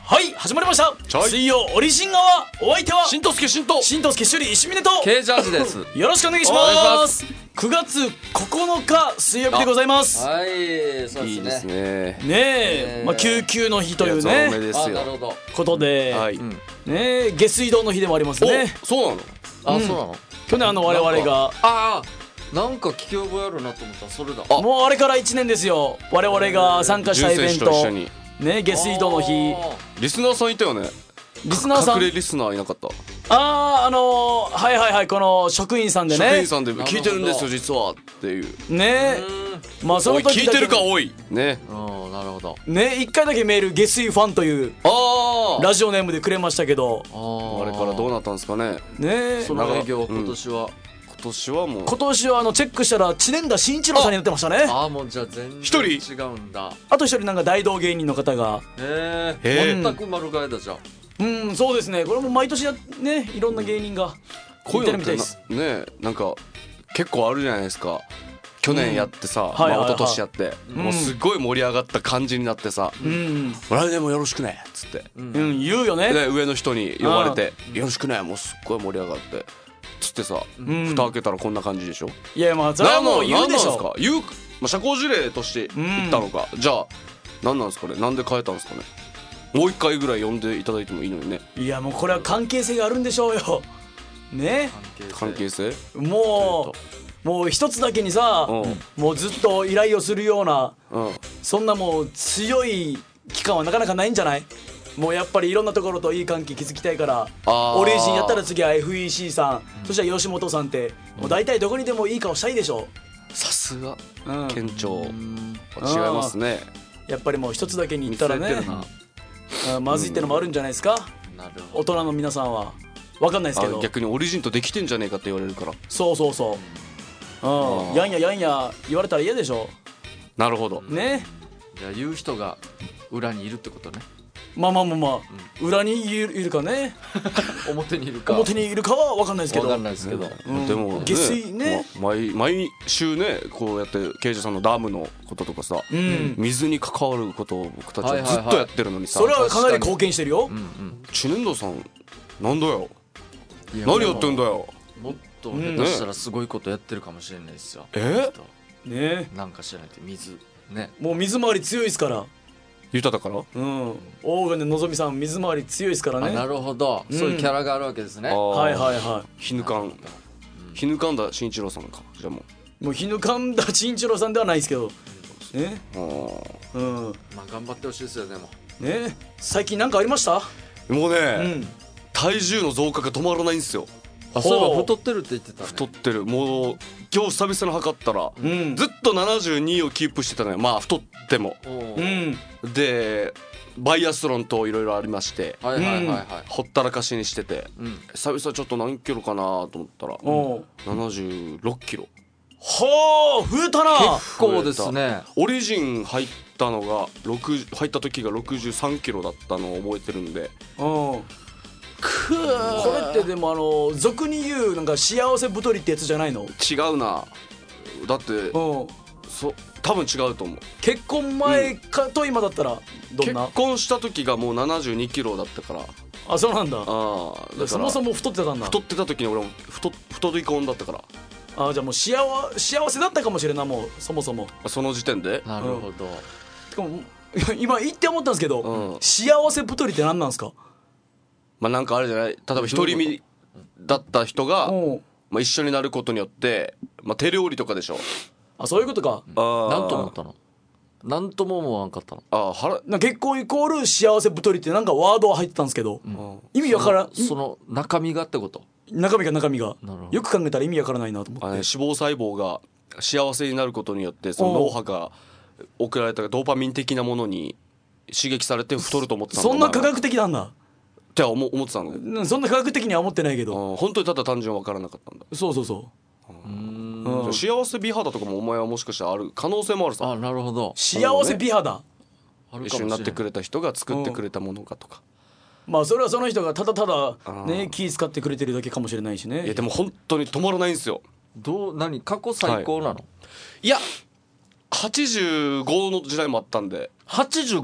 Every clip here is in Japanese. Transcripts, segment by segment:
はい始まりましたはい水曜オリジン側お相手はしんとすけしんと新藤助首里石峰と K ジャージですよろしくお願いしお願いしまます 9月9日水曜日でございますはいそういいですですねね。 ねえ、まあ、救急の日といういやそうめねですよあなるほどことで、 はい。 ねえ下水道の日でもありますねお、そうなの？ あ、そうなの去年我々があなんか聞き覚えあるなと思ったらそれだあもうあれから1年ですよ我々が参加したイベント重選手と一緒にね下水道の日リスナーさんいたよね。 リスナーさん隠れリスナーいなかった。 はいはいはいこの職員さんでね職員さんで聞いてるんですよ実はっていう。 ねまあそおいの時だけ聞いてるかおい。ね。 うんなるほどね1回だけメール下水ファンというああ。 ラジオネームでくれましたけどあれからどうなったんですかね。 ねその営業うん今年は今年はもう今年はチェックしたら知念田真一郎さんになってましたねあもうじゃあ全然一違人うんだあと一人なんか大道芸人の方がへへー全く丸替えだじゃんうんそうですねこれも毎年ねいろんな芸人が聞いてるみたいですねなんか結構あるじゃないですか。去年やってさ、 はいはいはい一昨年やって、もうすっごい盛り上がった感じになってさ、 うん来年もよろしくねっつって、 うん言うよねで上の人に呼ばれて、よろしくねもうすっごい盛り上がってつってさ、 ん蓋開けたらこんな感じでしょ。 いやまあそれはもう言うでしなんなんょですかまあ、社交辞令として言ったのか、じゃあ何なんですかね。なんで変えたんですかね。もう一回ぐらい呼んでいただいてもいいのにね。 いやもうこれは関係性があるんでしょうよね関係性もう一つだけにさうんもうずっと依頼をするようなうんそんなもう強い期間はなかなかないんじゃない。もうやっぱりいろんなところといい関係築きたいからあーオリジンやったら次は FEC さん、そしたら吉本さんってもう大体どこにでもいい顔したいでしょ、 さすがうん、 県庁違いますね。 やっぱりもう一つだけに言ったらね見据えてるなまずいってのもあるんじゃないですか、 なるほ大人の皆さんは分かんないですけどあ逆にオリジンとできてんじゃねえかって言われるから。 そうそうそうやんややんや言われたら嫌でしょなるほど。 ねどじゃあ言う人が裏にいるってことねまあ裏にいるかね表にいるか表にいるかは分かんないですけどわかんないですけどうんでも、 下水ね毎週ねこうやって刑事さんのダムのこととかさ、 うん水に関わることを僕たちはいはいはいはずっとやってるのにさ、 それはかなり貢献してるようんうん知念堂さんなんだよいや何やってんだよ。 もっと下手したらすごいことやってるかもしれないですよえきっとねなんか知らないけど水ねもう水回り強いですから豊かからうん大金のぞみさん水回り強いですからねあなるほどそういうキャラがあるわけですねはいいはいはひぬかんひぬかんだ慎一郎さんかじゃあもいもう日ぬかんだちんちろさんではないですけどねううんまあ頑張ってほしいですよでもね最近なんかありましたもうね、 うん体重の増加が止まらないんですよ。 あそういえば太ってるって言ってたね太ってる。もう今日久々に測ったら、 うんずっと72をキープしてたのよ。まあ太ってもおーうんでバイアスロンといろいろありましてはいはいはいはいほったらかしにしてて、 うん久々ちょっと何キロかなと思ったらおう 76キロ。 はあ増えたな結構ですねオリジン入ったのが入った時が63キロだったのを覚えてるんで、 うんこれってでも俗に言うなんか幸せ太りってやつじゃないの。 違うな。だってうん多分違うと思う。 結婚前かと今だったらどん結な。 婚した時がもう72キロだったからあそうなんだ。 だからそもそも太ってたんだ。 太ってた時に俺も太り婚だったからあじゃあもう幸せだったかもしれんなもうそもそも。 その時点でなるほどしかも今言って思ったんですけど、 うん幸せ太りって何なんですか。 まあなんかあれじゃない。例えば独り身だった人がおうまあ一緒になることによってまあ手料理とかでしょ。 あそういうことか。 なんと思ったのなんとも思わんかったのなんか結婚イコール幸せ太りってなんかワードは入ってたんですけど、意味わからん。 その中身がってこと中身がなるほどよく考えたら意味わからないなと思って。 脂肪細胞が幸せになることによってその脳波が送られたドーパミン的なものに刺激されて太ると思ってたんだそんな科お前は学的なんだ。 って思ってたのね。 うんそんな科学的には思ってないけど。 本当にただ単純に分からなかったんだ。 そうそうそう。うん幸せ美肌とかもお前はもしかしたらある可能性もあるさ。 あなるほど幸せ美肌。 ある一緒になってくれれた人が作ってくれたものかとか。 まあそれはその人がただただね気使ってくれてるだけかもしれないしいやね。 でも本当に止まらないんですよ。 何過去最高なのいや85の時代もあったんで、 85? う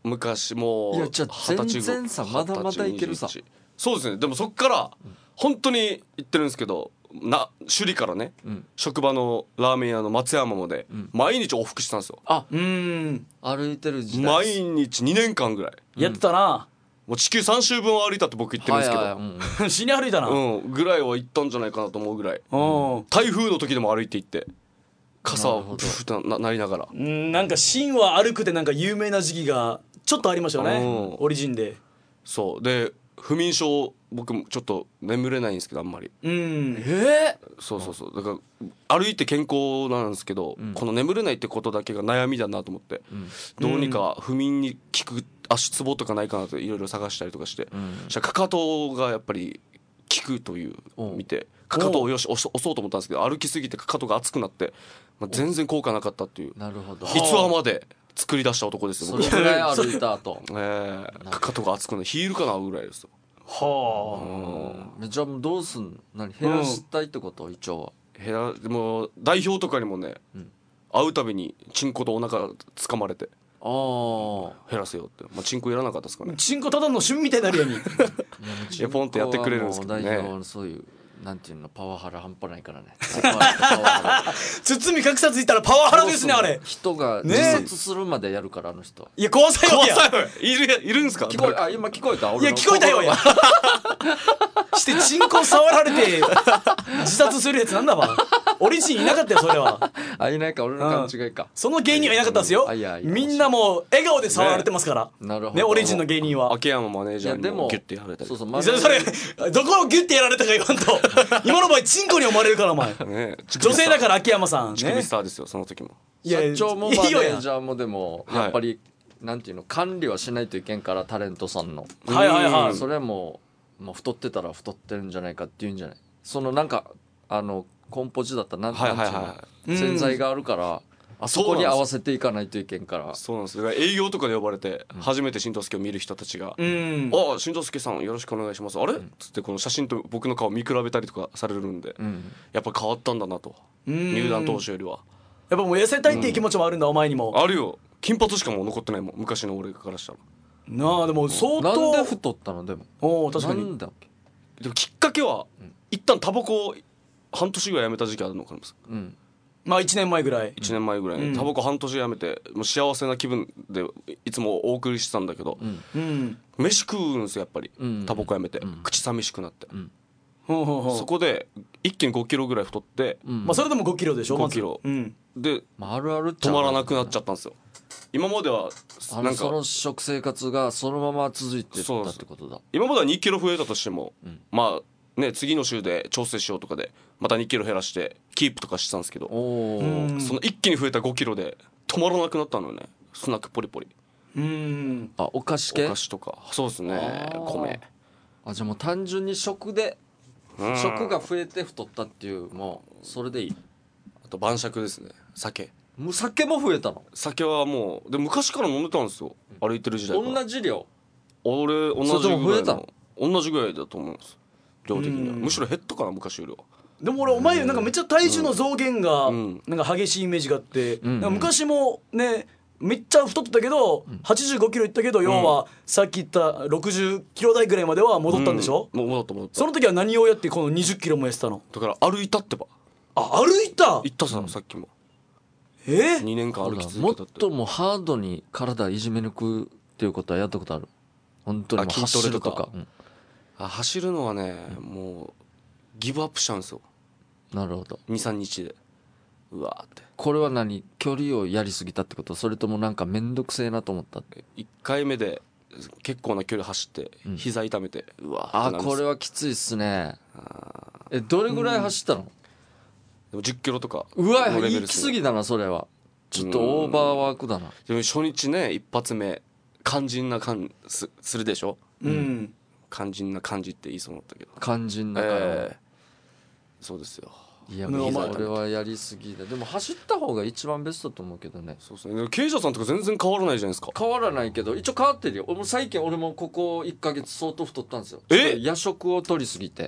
昔もういやじゃあ全然さまだまだいけるさ。 そうですね。でもそっから本当に言ってるんですけど、首里からね、職場のラーメン屋の松山まで毎日往復してたんですよ。 歩いてる時代毎日2年間ぐらいやってたな。 もう地球3周分は歩いたって僕言ってるんですけど、 死に歩いたな。 ぐらいは行ったんじゃないかなと思うぐらい。台風の時でも歩いて行って傘をプフとなりながら。 なんか芯は歩くでなんか有名な時期がちょっとありましたよね、オリジンで。 そうで不眠症、僕もちょっと眠れないんですけどあんまり。そうだから歩いて健康なんですけど、この眠れないってことだけが悩みだなと思って、どうにか不眠に効く足つぼとかないかなといろいろ探したりとかして、そしたらかかとがやっぱり効くという見て、かかとをよし押そうと思ったんですけど、歩きすぎてかかとが熱くなって、全然効果なかったっていう。 なるほど。 逸話まで作り出した男ですよ僕。 それぐらい歩いた後かかとが熱くなる、ヒールかなぐらいですよ。 じゃあどうすんの、減らしたいってこと、一応は。 でも代表とかにもね、会うたびにチンコとお腹掴まれて減らせよって、チンコいらなかったですかね。 チンコただの趣味みたいになるようにいやポンってやってくれるんですけどね。 代表そういうなんていうの、パワハラ半端ないからね包み隠さずいったらパワハラですねあれ。 人が自殺するまでやるからあの人。 いや怖さよ。 いるんですか。 今聞こえた。 いや聞こえたよ。してチンコ触られて自殺するやつなんだわ。オリジンいなかったよそれは。 いないか、俺の勘違いか。 その芸人はいなかったですよ。みんなもう笑顔で触られてますからね、オリジンの芸人は。 秋山マネージャーにもギュッてやられたり。 それどこをギュッてやられたか言わんと今の場合チンコに思われるからお前。女性だから秋山さん乳首スターですよその時も。 社長もマネージャーもでもやっぱりなんていうの、管理はしないといけんから、タレントさんの。それも太ってたら太ってるんじゃないかっていうんじゃない。そのなんかコンポジだったらなんていうの、洗剤があるからあそこに合わせていかないといけんから。 そうなんです。だから営業とかで呼ばれて初めて新藤助を見る人たちが「あ、新藤助さんよろしくお願いします」あれっつってこの写真と僕の顔見比べたりとかされるんで、やっぱ変わったんだなと、入団当初よりは。 やっぱもう痩せたいっていう気持ちもあるんだ、お前にも。 あるよ。金髪しかもう残ってないもん、昔の俺からしたら。 なあでも相当。 なんで太ったのでも。 確かに。 なんだっけ。 でもきっかけは、一旦タバコ半年ぐらいやめた時期あるのかな。 まあ1年前ぐらい。 1年前ぐらいにタバコ半年やめて、もう幸せな気分でいつもお送りしてたんだけど、飯食うんですよやっぱり、タバコやめて、口寂しくなって、そこで一気に5キロぐらい太って、 まあそれでも5キロでしょ。 5キロで止まらなくなっちゃったんですよ。今まではなんかその食生活がそのまま続いてたってことだ。 今までは2キロ増えたとしても、まあね、次の週で調整しようとかでまた2キロ減らしてキープとかしてたんですけど、その一気に増えた5キロで止まらなくなったのよね。スナックポリポリ、 お菓子系、 お菓子とか。そうですね、米。 じゃあもう単純に食で、食が増えて太ったっていう、もうそれでいい。 あと晩酌ですね。酒も増えたの。 酒はもうで昔から飲んでたんですよ、歩いてる時代から。 同じ量。 俺同じぐらいの、同じぐらいだと思うんです、量的には。むしろ減ったかな昔よりは。 でも俺お前なんかめっちゃ体重の増減がなんか激しいイメージがあって、なんか昔もねめっちゃ太ってたけど85キロいったけど、要はさっき言った60キロ台ぐらいまでは戻ったんでしょ。 戻った。 その時は何をやってこの20キロもやってたの。 だから歩いたってば。 歩いた。 言ったさ、さっきも。2年間歩き続けたって。 もっともハードに体いじめ抜くっていうことはやったことある。本当にもう走るとか。 走るのはね、もうギブアップしちゃうんですよ。 なるほど。 2、3日でうわーって。 これは何、距離をやりすぎたってこと、それともなんかめんどくせえなと思ったって。 1回目で結構な距離走って膝痛めて、うわーってなるんですよ。 これはきついっすね。どれぐらい走ったの。 でも10キロとか。 うわ、行き過ぎだなそれは。ちょっとオーバーワークだな。 でも初日ね、一発目肝心な感するでしょ。肝心な感じって言いそうだったけど、 肝心な感じ、 そうですよ。 いや、俺はやりすぎだ。でも走った方が一番ベストと思うけどね。 そうですね。経営者さんとか全然変わらないじゃないですか。 変わらないけど一応変わってるよ。最近俺もここ1ヶ月相当太ったんですよ。夜食を取りすぎて。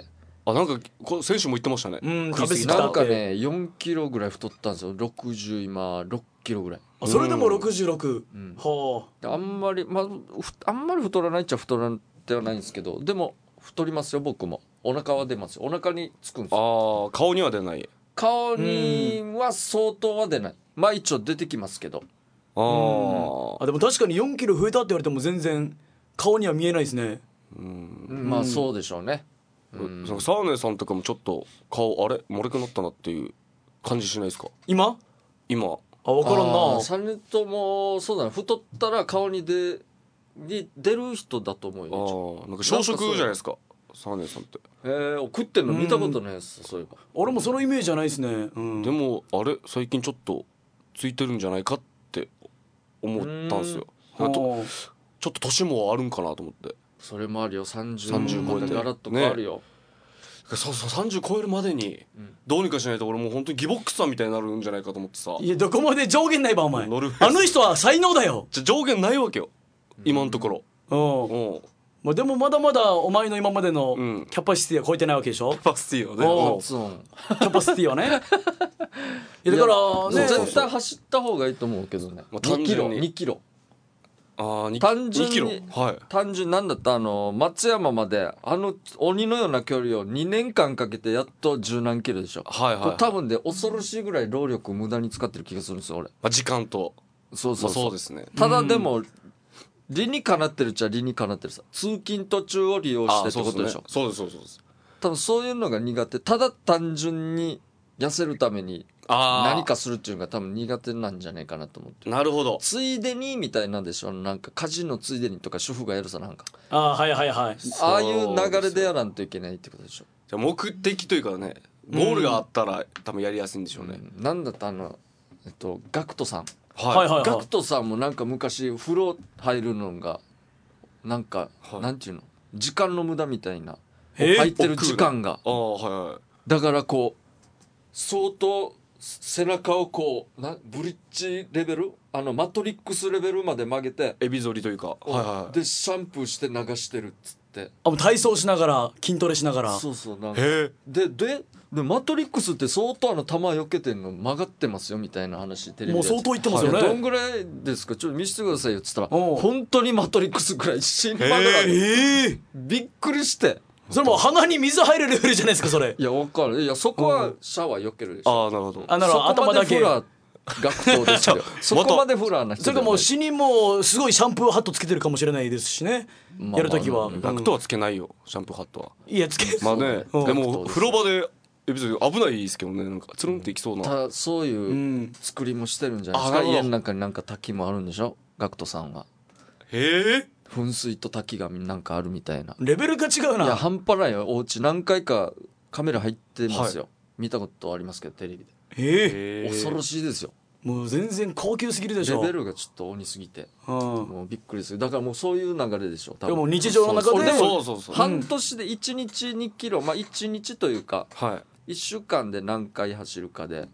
なんか選手も言ってましたね。 食べ過ぎたって。 なんかね4キロぐらい太ったんですよ。60今6キロぐらい。 それでも66、 はあ。あんまり太らないっちゃ太らんではないんですけど、でも太りますよ僕も。お腹は出ますよ。お腹につくんですよ。 顔には出ない。 顔には相当は出ない。まあ一応出てきますけど。 でも確かに4キロ増えたって言われても全然顔には見えないですね。 まあそうでしょうね。 沢根さんとかもちょっと顔あれ丸くなったなっていう感じしないですか？ 今分からんな。 サネともそうだね。太ったら顔に出る人だと思うよ。 なんか小食じゃないですか沢根さんって。 食ってんの見たことないです、そういえば。 俺もそのイメージじゃないですね。 でもあれ最近ちょっとついてるんじゃないかって思ったんですよ。ちょっと年もあるんかなと思って。 それもあるよ。30超えてガラッと変わるよ。 そう30超えるまでにどうにかしないと俺もう本当にギボックスさんみたいになるんじゃないかと思ってさ。 いやどこまで上限ないばお前。あの人は才能だよ。 上限ないわけよ今のところ。 でもまだまだお前の今までのキャパシティは超えてないわけでしょ。 キャパシティはね。 キャパシティはね。いやだからね絶対走った方がいいと思うけどね。2キロ単純に単純なんだった松山まで鬼のような距離を2年間かけてやっと十何キロでしょ。多分で恐ろしいぐらい労力を無駄に使ってる気がするんですよ俺。 時間と。そうですね。 ただでも理にかなってるっちゃ理にかなってるさ。通勤途中を利用してってことでしょ。 そうです多分そういうのが苦手。ただ単純に痩せるために何かするっていうのが多分苦手なんじゃないかなと思って。 なるほど。 ついでにみたいなんでしょ。なんか家事のついでにとか主婦がやるさなんか。 はいはい。 ああいう流れでやらんといけないってことでしょ。 じゃあ目的というかねゴールがあったら多分やりやすいんでしょうね。 なんだったガクトさん。 ガクトさんもなんか昔風呂入るのがなんかなんていうの時間の無駄みたいな入ってる時間が。だからこう相当背中をこうブリッジレベルマトリックスレベルまで曲げてエビ反りというか、 でシャンプーして流してるっつって。 体操しながら筋トレしながら。 そうなんかでマトリックスって相当球避けてんの曲がってますよみたいな話テレビでもう相当言ってますよね。 どんぐらいですかちょっと見せてくださいよっつったら本当にマトリックスぐらい心配ぐらいびっくりして。 それもう鼻に水入るレベルじゃないですかそれ。 いや分かる。いやそこはシャワー避けるでしょ。 なるほど。 頭だけ学徒ですよ。そこまでフラーな人。 それかもう死にもすごいシャンプーハットつけてるかもしれないですしね。やるときは学徒はつけないよシャンプーハットは。 いやつけまあねでも風呂場で別に危ないですけどね。なんかつるんっていきそうな。 そういう作りもしてるんじゃないですか。家の中になんか滝もあるんでしょ学徒さんは。噴水と滝がなんかあるみたいな。 レベルが違うな。 いや半端ないよ。お家何回かカメラ入ってますよ。見たことありますけどテレビで。恐ろしいですよ。 もう全然高級すぎるでしょ。 レベルがちょっと鬼すぎてもうびっくりする。だからもうそういう流れでしょ。 でも日常の中で半年で1日2キロ1日というか1週間で何回走るかで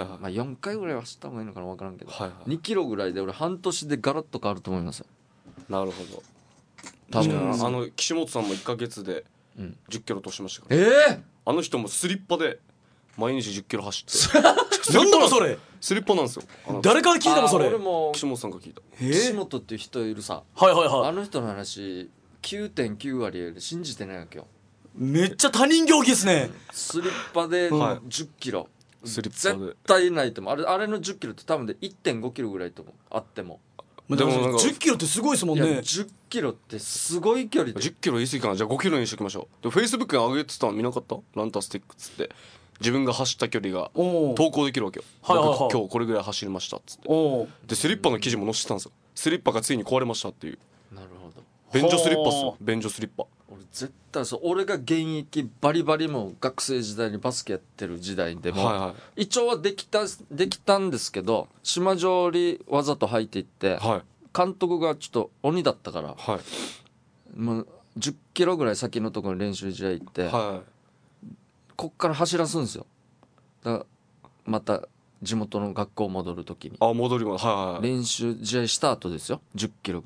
4回ぐらいは走った方がいいのかな分からんけど2キロぐらいで俺半年でガラッと変わると思いますよ。 なるほど。確かに岸本さんも1ヶ月で10キロ落としましたから。あの人もスリッパで毎日10キロ走ってなんだろそれ。 スリッパなんですよ。 誰から聞いたのそれ。 俺も岸本さんが聞いた。 岸本っていう人いるさ。あの人の話 9.9 割信じてないわけよ。 めっちゃ他人行儀ですね。 スリッパで10キロ絶対ないと思う。あれの10キロって多分で 1.5 キロぐらいと思うあっても。 でも10キロってすごいですもんね。 10キロってすごい距離で。 10キロ言い過ぎかな。じゃあ5キロにしておきましょう。でフェイスブックに上げてたの見なかった？ランタスティックっつって自分が走った距離が投稿できるわけよ。僕今日これぐらい走りましたっつってでスリッパの記事も載せてたんですよ。スリッパがついに壊れましたっていう。 なるほど。 便所スリッパっすよ。便所スリッパ。 俺絶対そう。俺が現役バリバリも学生時代にバスケやってる時代でも一応はできたんですけど島上りわざと履いていって監督がちょっと鬼だったからもう10キロぐらい先のところに練習試合行ってこっから走らすんですよ。だからまた地元の学校戻るときに戻ります。 練習試合した後ですよ。10キロぐらい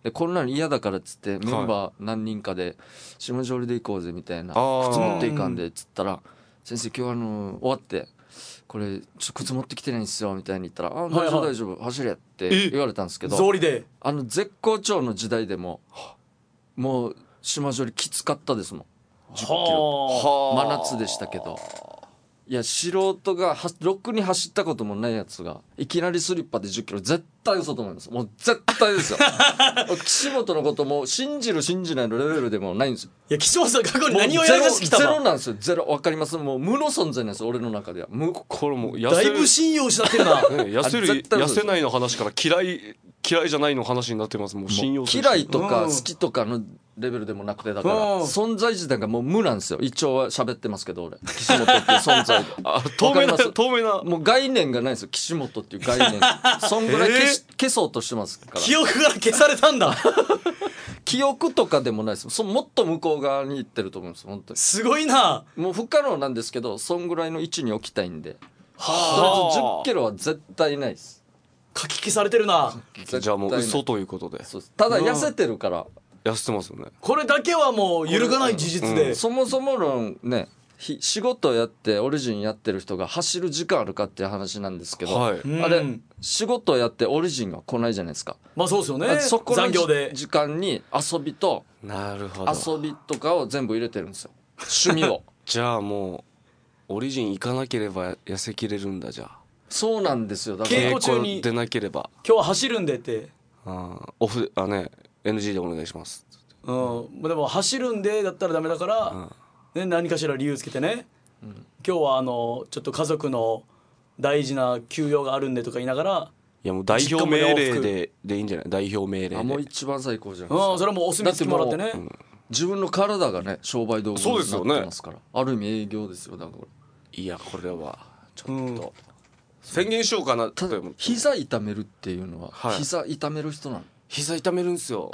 でこんなの嫌だからっつってメンバー何人かで下條で行こうぜみたいな、靴持っていかんでっつったら、先生今日終わってこれちょっと靴持ってきてないんですよみたいに言ったら、大丈夫大丈夫走れって言われたんですけど、 草履で絶好調の時代でももう島上きつかったですもん。10キロ真夏でしたけど、いや素人がろくに走ったこともないやつがいきなりスリッパで10キロ、絶対嘘と思います。もう絶対ですよ岸本のことも信じる信じないのレベルでもないんですよ。 いや岸本さん過去に何をやらかしてきたの？ ゼロなんですよ。ゼロ、わかります。もう無の存在なんですよ俺の中では。 これもうだいぶ信用失ってるな痩せないの話から嫌いじゃないの話になってます。もう信用嫌いとか好きとかのレベルでもなくて、だから存在自体がもう無なんですよ。一応は喋ってますけど俺岸本っていう存在透明なもう概念がないんですよ岸本っていう概念そんぐらい消そうとしてますから。 記憶から消されたんだ記憶とかでもないです。もっと向こう側に行ってると思うんです本当に。 すごいな。 もう不可能なんですけどそんぐらいの位置に置きたいんで、とりあえず10キロは絶対ないです。 書き消されてるな。 じゃあもう嘘ということで。 そうです。ただ痩せてるから、 痩せてますよね。 これだけはもう揺るがない事実で、 そもそものね仕事やってオリジンやってる人が走る時間あるかっていう話なんですけど、 はい、 あれ仕事やってオリジンが来ないじゃないですか。 まあそうですよね。 そこの残業で時間に遊びと遊びとかを全部入れてるんですよ、趣味をじゃあもうオリジン行かなければ痩せきれるんだ。じゃあそうなんですよ。だから稽古中に出なければ今日は走るんでってオフね NG でお願いします。 でも走るんでだったらダメだから、ね、何かしら理由つけてね、今日はちょっと家族の大事な休養があるんでとか言いながら、 いやもう代表命令でいいんじゃない？代表命令でもう一番最高じゃないですか。 それはもうお墨付きもらってね。 自分の体がね商売道具になってますから、ある意味営業ですよ。だからいやこれはちょっと、宣言しようかな。 ただ膝痛めるっていうのは、膝痛める人なの？ 膝痛めるんですよ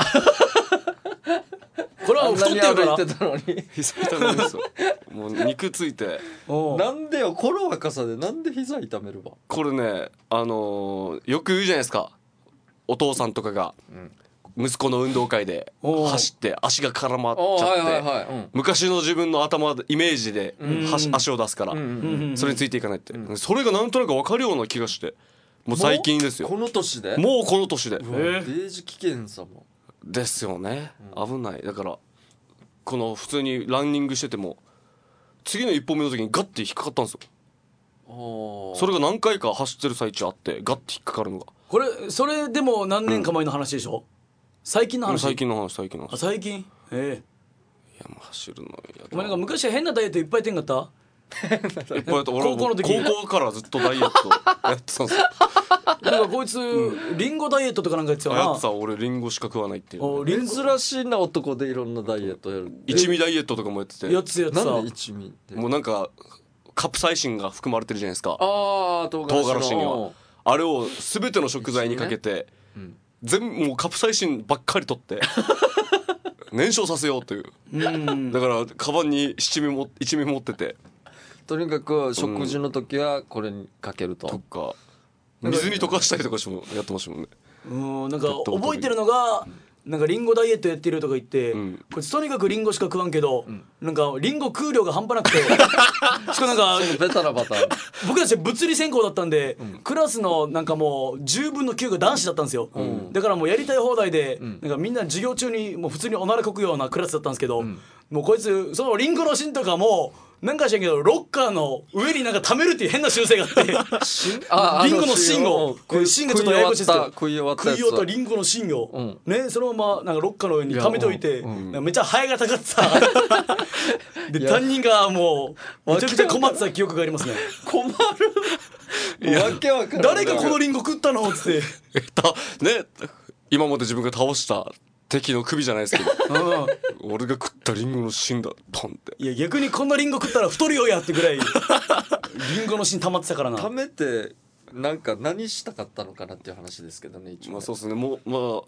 これは太ってるから膝痛めるんですよもう肉ついてなんでよ、この若さでなんで膝痛めるわ。 これねよく言うじゃないですか、お父さんとかが、息子の運動会で走って足が絡まっちゃって、昔の自分の頭イメージで足を出すから、それについていかないって、それがなんとなく分かるような気がして、もう最近ですよ。 この年でもうこの年でデージ危険さもですよね。危ない。だからこの普通にランニングしてても次の一歩目の時にガッて引っかかったんですよ。それが何回か走ってる最中あってガッて引っかかるのが。 それでも何年か前の話でしょ？最近の話？ 最近の話。 最近？いやもう走るのやだ。 お前なんか昔は変なダイエットいっぱいやってんかった？ いっぱいやった。俺高校からずっとダイエットやってたんですよなんかこいつリンゴダイエットとかなんかやってたよな。 やってた。俺リンゴしか食わないっていう、 珍しいな男でいろんなダイエットやる。 一味ダイエットとかもやってて。 やってた。 なんで一味って？ もうなんかカプサイシンが含まれてるじゃないですか。 唐辛子にはあれを全ての食材にかけて、全部もうカプサイシンばっかり取って燃焼させようという、だからカバンに一味持ってて、 とにかく食事の時はこれにかけると、 とか水に溶かしたりとかしてもやってましたもんね。 なんか覚えてるのが、なんかリンゴダイエットやってるとか言って、こいつとにかくリンゴしか食わんけど、なんかリンゴ食う量が半端なくてしかもなんかベタなパターン僕たち物理専攻だったんで、クラスのなんかもう10分の9が男子だったんですよ、だからもうやりたい放題で、なんかみんな授業中にもう普通におならこくようなクラスだったんですけど、もうこいつそのリンゴの芯とかもなんか知らんけどロッカーの上になんか溜めるっていう変な習性があってリンゴの芯を芯がちょっとややこしいですけど食い終わったリンゴの芯を、ね、そのままなんかロッカーの上に溜めておいて、めっちゃハエがたかってさで担任がもうめちゃくちゃ困ってた記憶がありますね。 困るわけわからん。 誰がこのリンゴ食ったのっつってね、今まで自分が倒した敵の首じゃないですけど俺が食ったリンゴの芯だポンって。 いや逆にこんなリンゴ食ったら太るよやってぐらいリンゴの芯溜まってたからな。 溜めてなんか何したかったのかなっていう話ですけどね。一応まあそうですね。もう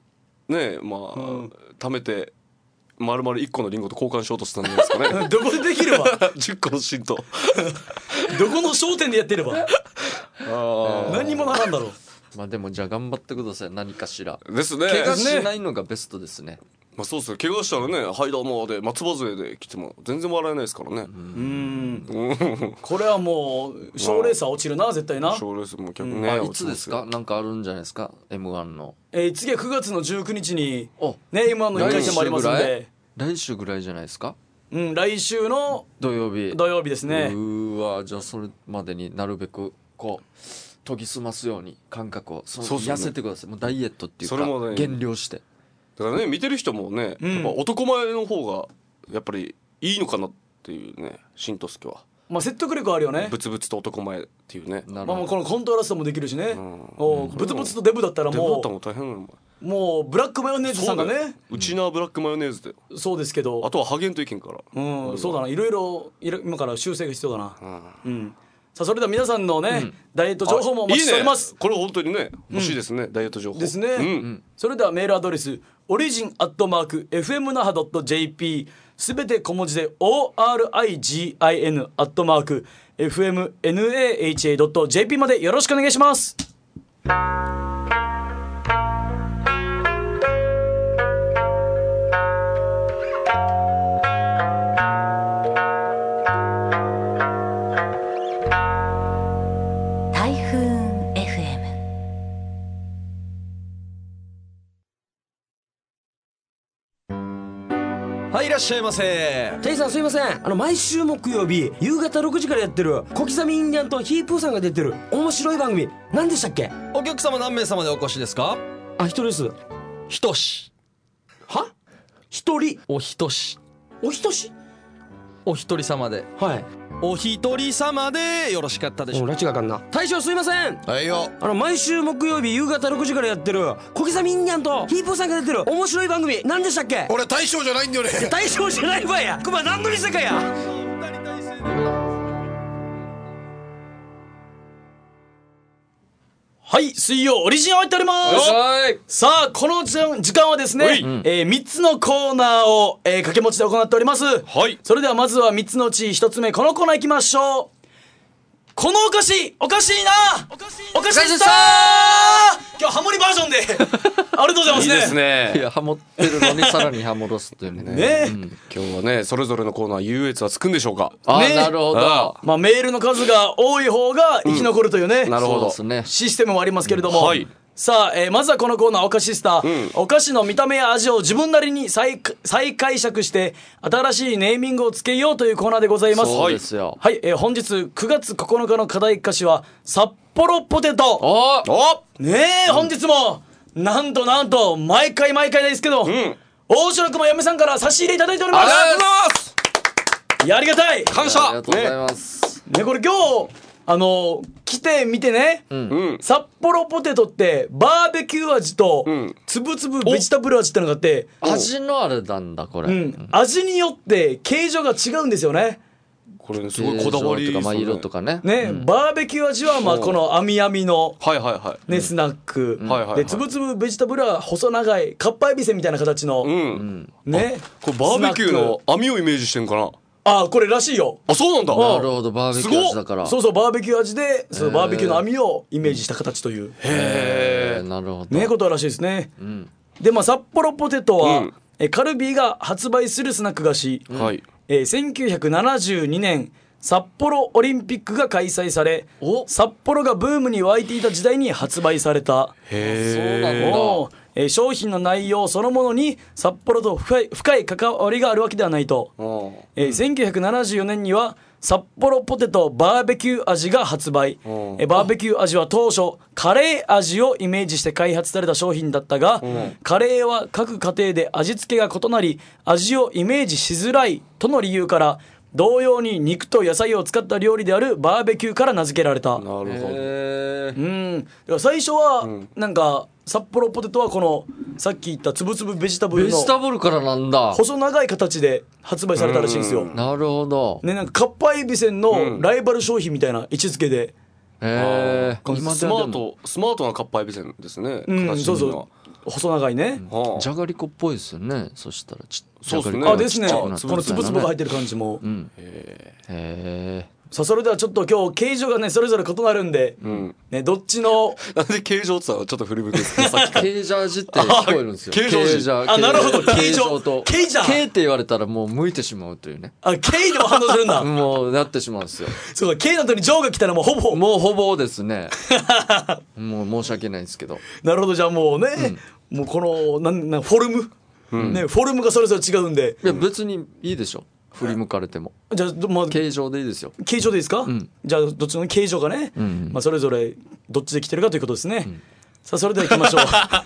溜めて丸々1個のリンゴと交換しようとしたんじゃないですかねどこでできれば 10個の芯とどこの商店でやってれば何にもならんだろう。 まあでもじゃあ頑張ってください、何かしらですね。 怪我しないのがベストですね。 まあそうですよ。怪我したらね、はいどうもで松葉杖で来ても全然笑えないですからね。 これはもう賞レースは落ちるな絶対な。 賞レースも逆にね。 いつですか？なんかあるんじゃないですか M1 の。 次は9月の19日にね M1 の1回戦もありますんで。 来週ぐらいじゃないですか？ 来週の土曜日ですね。 わ、じゃあそれまでになるべくこう研ぎ澄ますように感覚を痩せてください。もうダイエットっていうか減量して。 だからね、見てる人もね、やっぱ男前の方がやっぱりいいのかなっていうね、しんとすけは。 まあ説得力あるよね。 ブツブツと男前っていうね。 まあこのコントラストもできるしね。ブツブツとデブだったらもうブラックマヨネーズさんがね。 うちなブラックマヨネーズで。 そうですけど。 あとはハゲンといけんから。 そうだな。いろいろ今から修正が必要だな。さあそれでは皆さんのねダイエット情報もお待ちしております。 これ本当にね欲しいですね、ダイエット情報ですね。それではメールアドレスorigin@fmnaha.jp すべて小文字で origin@fmnaha.jp までよろしくお願いします。 はい、いらっしゃいませ。 テイさんすいません、毎週木曜日夕方6時からやってる小刻みインディアンとヒープーさんが出てる面白い番組何でしたっけ？ お客様何名様でお越しですか？ 一人です。 ひとし。 は？一人？ おひとし。 おひとし？ お一人様で。 はい。 お一人様でよろしかったでしょう。 拉致があかんな。大将すいません。 はいよ。 毎週木曜日夕方6時からやってる小刻みインディアンとヒープーさんが出てる面白い番組何でしたっけ？ 俺大将じゃないんだよね。 大将じゃないわや。熊何のにせかや。 はい、水曜オリジンをやっております。さあこの時間はですね、3つのコーナーを、掛け持ちで行っております。 はい。 それではまずは3つのうち1つ目、このコーナーいきましょう。このお菓子おかしいな、おかしいさー。今日ハモリバージョンでありがとうございますね。 いいですね。 いやハモってるのにさらにハモロスというね。 今日はねそれぞれのコーナー優越はつくんでしょうか。 なるほど。 まあメールの数が多い方が生き残るというね、 なるほどシステムもありますけれども。はい。さあ、まずはこのコーナーお菓子スター、お菓子の見た目や味を自分なりに再解釈して新しいネーミングをつけようというコーナーでございます。 そうですよ。 はい、本日9月9日の課題歌詞は札幌ポテト。ねえ、本日もなんと毎回ですけど、大城君も嫁さんから差し入れいただいております。 ありがとうございます。 いやありがたい、 感謝。 ありがとうございます。 ね、これ今日来てみてね、札幌ポテトってバーベキュー味とつぶつぶベジタブル味ってのがあって、 味のあれなんだこれ、 味によって形状が違うんですよね。 これねすごいこだわりですよね。 色とかね。 バーベキュー味はこの網のねスナックで、つぶつぶベジタブルは細長いかっぱえびせんみたいな形のね。 これバーベキューの網をイメージしてんかな。 これらしいよ。 そうなんだ。 なるほど、バーベキュー味だから。 そうバーベキュー味でバーベキューの網をイメージした形というなるほどねことらしいですね。で札幌ポテトはカルビーが発売するスナック菓子。1972年札幌オリンピックが開催され、札幌がブームに沸いていた時代に発売された。 そうなんだ。 商品の内容そのものに札幌と深い関わりがあるわけではないと。1974年には札幌ポテトバーベキュー味が発売。バーベキュー味は当初カレー味をイメージして開発された商品だったが、カレーは各家庭で味付けが異なり味をイメージしづらいとの理由から同様に肉と野菜を使った料理であるバーベキューから名付けられた。 なるほど。最初はなんか札幌ポテトはこのさっき言ったつぶつぶベジタブルのからなんだ。 細長い形で発売されたらしいんですよ。 なるほどね、なんかかっぱえびせんのライバル商品みたいな位置づけで、 スマートなかっぱえびせんですね。 そう細長いね。 じゃがりこっぽいですよね。そしたらそうですね。ですね。このつぶつぶが入ってる感じも。 さあそれではちょっと今日形状がねそれぞれ異なるんで、ね、どっちのなんで形状って言ったらちょっと振り向くんですかさっきからケージャージって聞こえるんですよ。 ケージャージあなるほど形状とケージャーケーって言われたらもう向いてしまうというね。 あ K でも反応するんだもうなってしまうんですよ。 そうか K の後にジョーが来たらもうほぼもうほぼですね。もう申し訳ないんですけど。 なるほどじゃあもうね、もうこのなんフォルム、ねフォルムがそれぞれ違うんでいや別にいいでしょ。振り向かれても。 じゃあまあ形状でいいですよ。 形状でいいですか、じゃあどっちの形状がね、まあ、それぞれどっちで来てるかということですね、さあそれでは行きましょ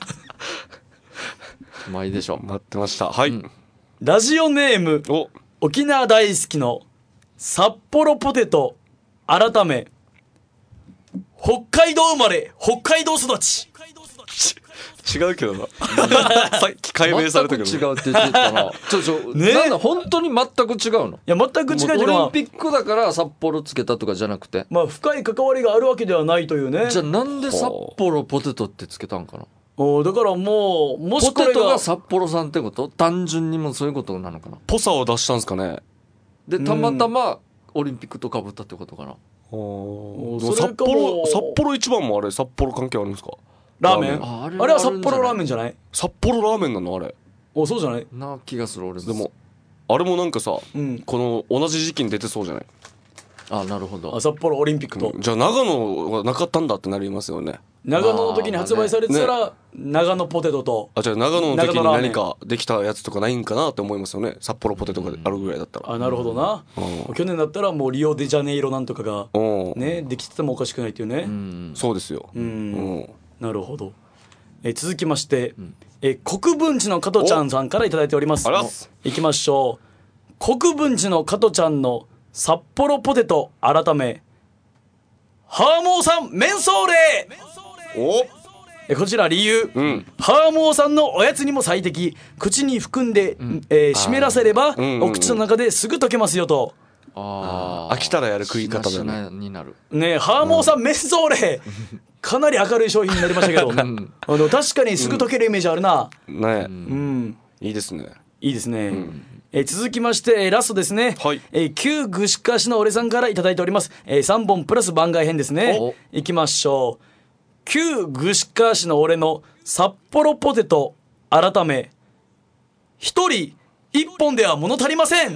うまあいいでしょう。 待ってましたはい、 ラジオネームお沖縄大好きの札幌ポテト改め北海道生まれ北海道育ち違うけどなさっき解明されたけど全く違うって言ってたな。 ねなんだ本当に全く違うの。 いや全く違いというオのはリンピックだから札幌つけたとかじゃなくて。 まあ深い関わりがあるわけではないというねじゃあなんで札幌ポテトってつけたんかな。 だからもうもしこれポテトがが札幌産ってこと？単純にもそういうことなのかな。 ぽさを出したんですかねでたまたまオリンピックと被ったってことかな。 それ札かも幌一番もあれ札幌関係あるんですかラーメンああれは札幌ラーメンじゃない札幌ラーメンなのあれそうじゃないな気がする俺でもあれもなんかさ、 んこの同じ時期に出てそうじゃないあなるほど。 札幌オリンピックと、 じゃあ長野はなかったんだってなりますよね長野の時に発売されてたら、 ね長野ポテトとじゃあ長野の時に長野ラーメン何かできたやつとかないんかなって思いますよね札幌ポテトがあるぐらいだったらなるほどな、去年だったらもうリオデジャネイロなんとかが、ね、できててもおかしくないっていうね、 そうですよなるほど、続きまして、国分寺の加トちゃんさんからいただいております。いきましょう。国分寺の加トちゃんの札幌ポテト改めハーモーさんメンソーレこちら理由、ハーモーさんのおやつにも最適口に含んで、湿らせれば、お口の中ですぐ溶けますよと。 飽きたらやる食い方だよねになるねハーモーさんメンソーレかなり明るい商品になりましたけど確かにすぐ溶けるイメージあるな、 ねいいですねいいですね、続きましてラストですね、旧串川市の俺さんからいただいております、3本プラス番外編ですね。いきましょう。旧串川市の俺の札幌ポテト改め一人一本では物足りません。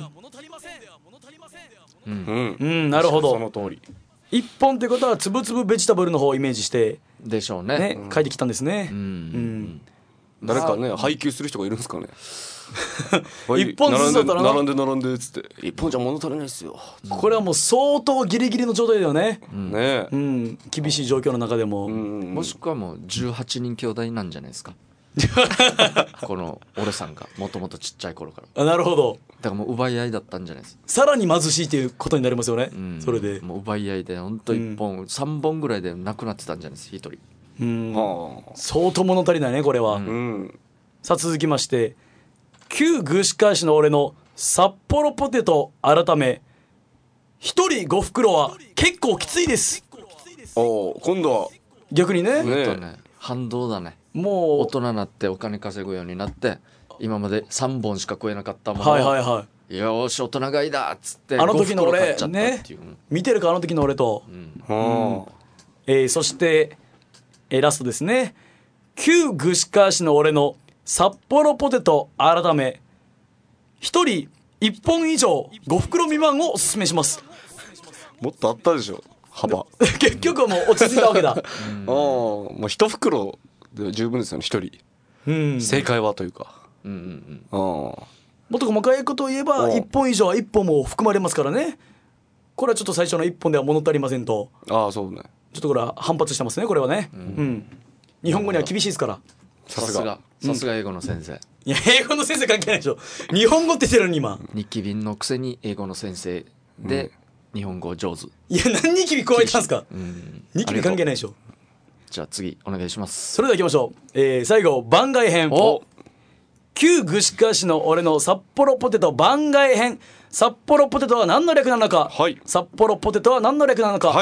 なるほど。 その通り一本ってことはつぶつぶベジタブルの方をイメージしてでしょうね。 書いてきたんですね。 誰かね配給する人がいるんですかね一本ずつだったらな並んでっつって一本じゃ物足りないっすよこれはもう相当ギリギリの状態だよね。 ね厳しい状況の中でも、 もしくはもう18人兄弟なんじゃないですかこの俺さんがもともとちっちゃい頃からなるほど。 だからもう奪い合いだったんじゃないですか。 さらに貧しいということになりますよね、それでもう奪い合いで本当1本、3本ぐらいでなくなってたんじゃないですか1人。 相当物足りないねこれは、さあ続きまして旧串川市の俺の札幌ポテト改め一人5袋は結構きついです。 今度は逆にね反動だね。 もう大人になってお金稼ぐようになって今まで3本しか食えなかったものを、よーし大人買いだっつってあの時の俺ね見てるかあの時の俺と、そして、ラストですね。旧串川市の俺の札幌ポテト改め一人1本以上5袋未満をおすすめします。 もっとあったでしょ幅結局はもう落ち着いたわけだもう1袋で十分ですよね1人、正解はというか、 もっと細かいことを言えば1本以上は1本も含まれますからね。これはちょっと最初の1本では物足りませんと。 そうねちょっとこれは反発してますねこれはね、日本語には厳しいですから。 さすが英語の先生。 いや英語の先生関係ないでしょ。日本語って言ってるのに今日記便のくせに英語の先生で、日本語上手。 いや何ニキビ加えたんですか。ニキビ関係ないでしょ。 じゃあ次お願いします。 それでは行きましょう、最後番外編。旧串川市の俺の札幌ポテト番外編。札幌ポテトは何の略なのか、札幌ポテトは何の略なのか、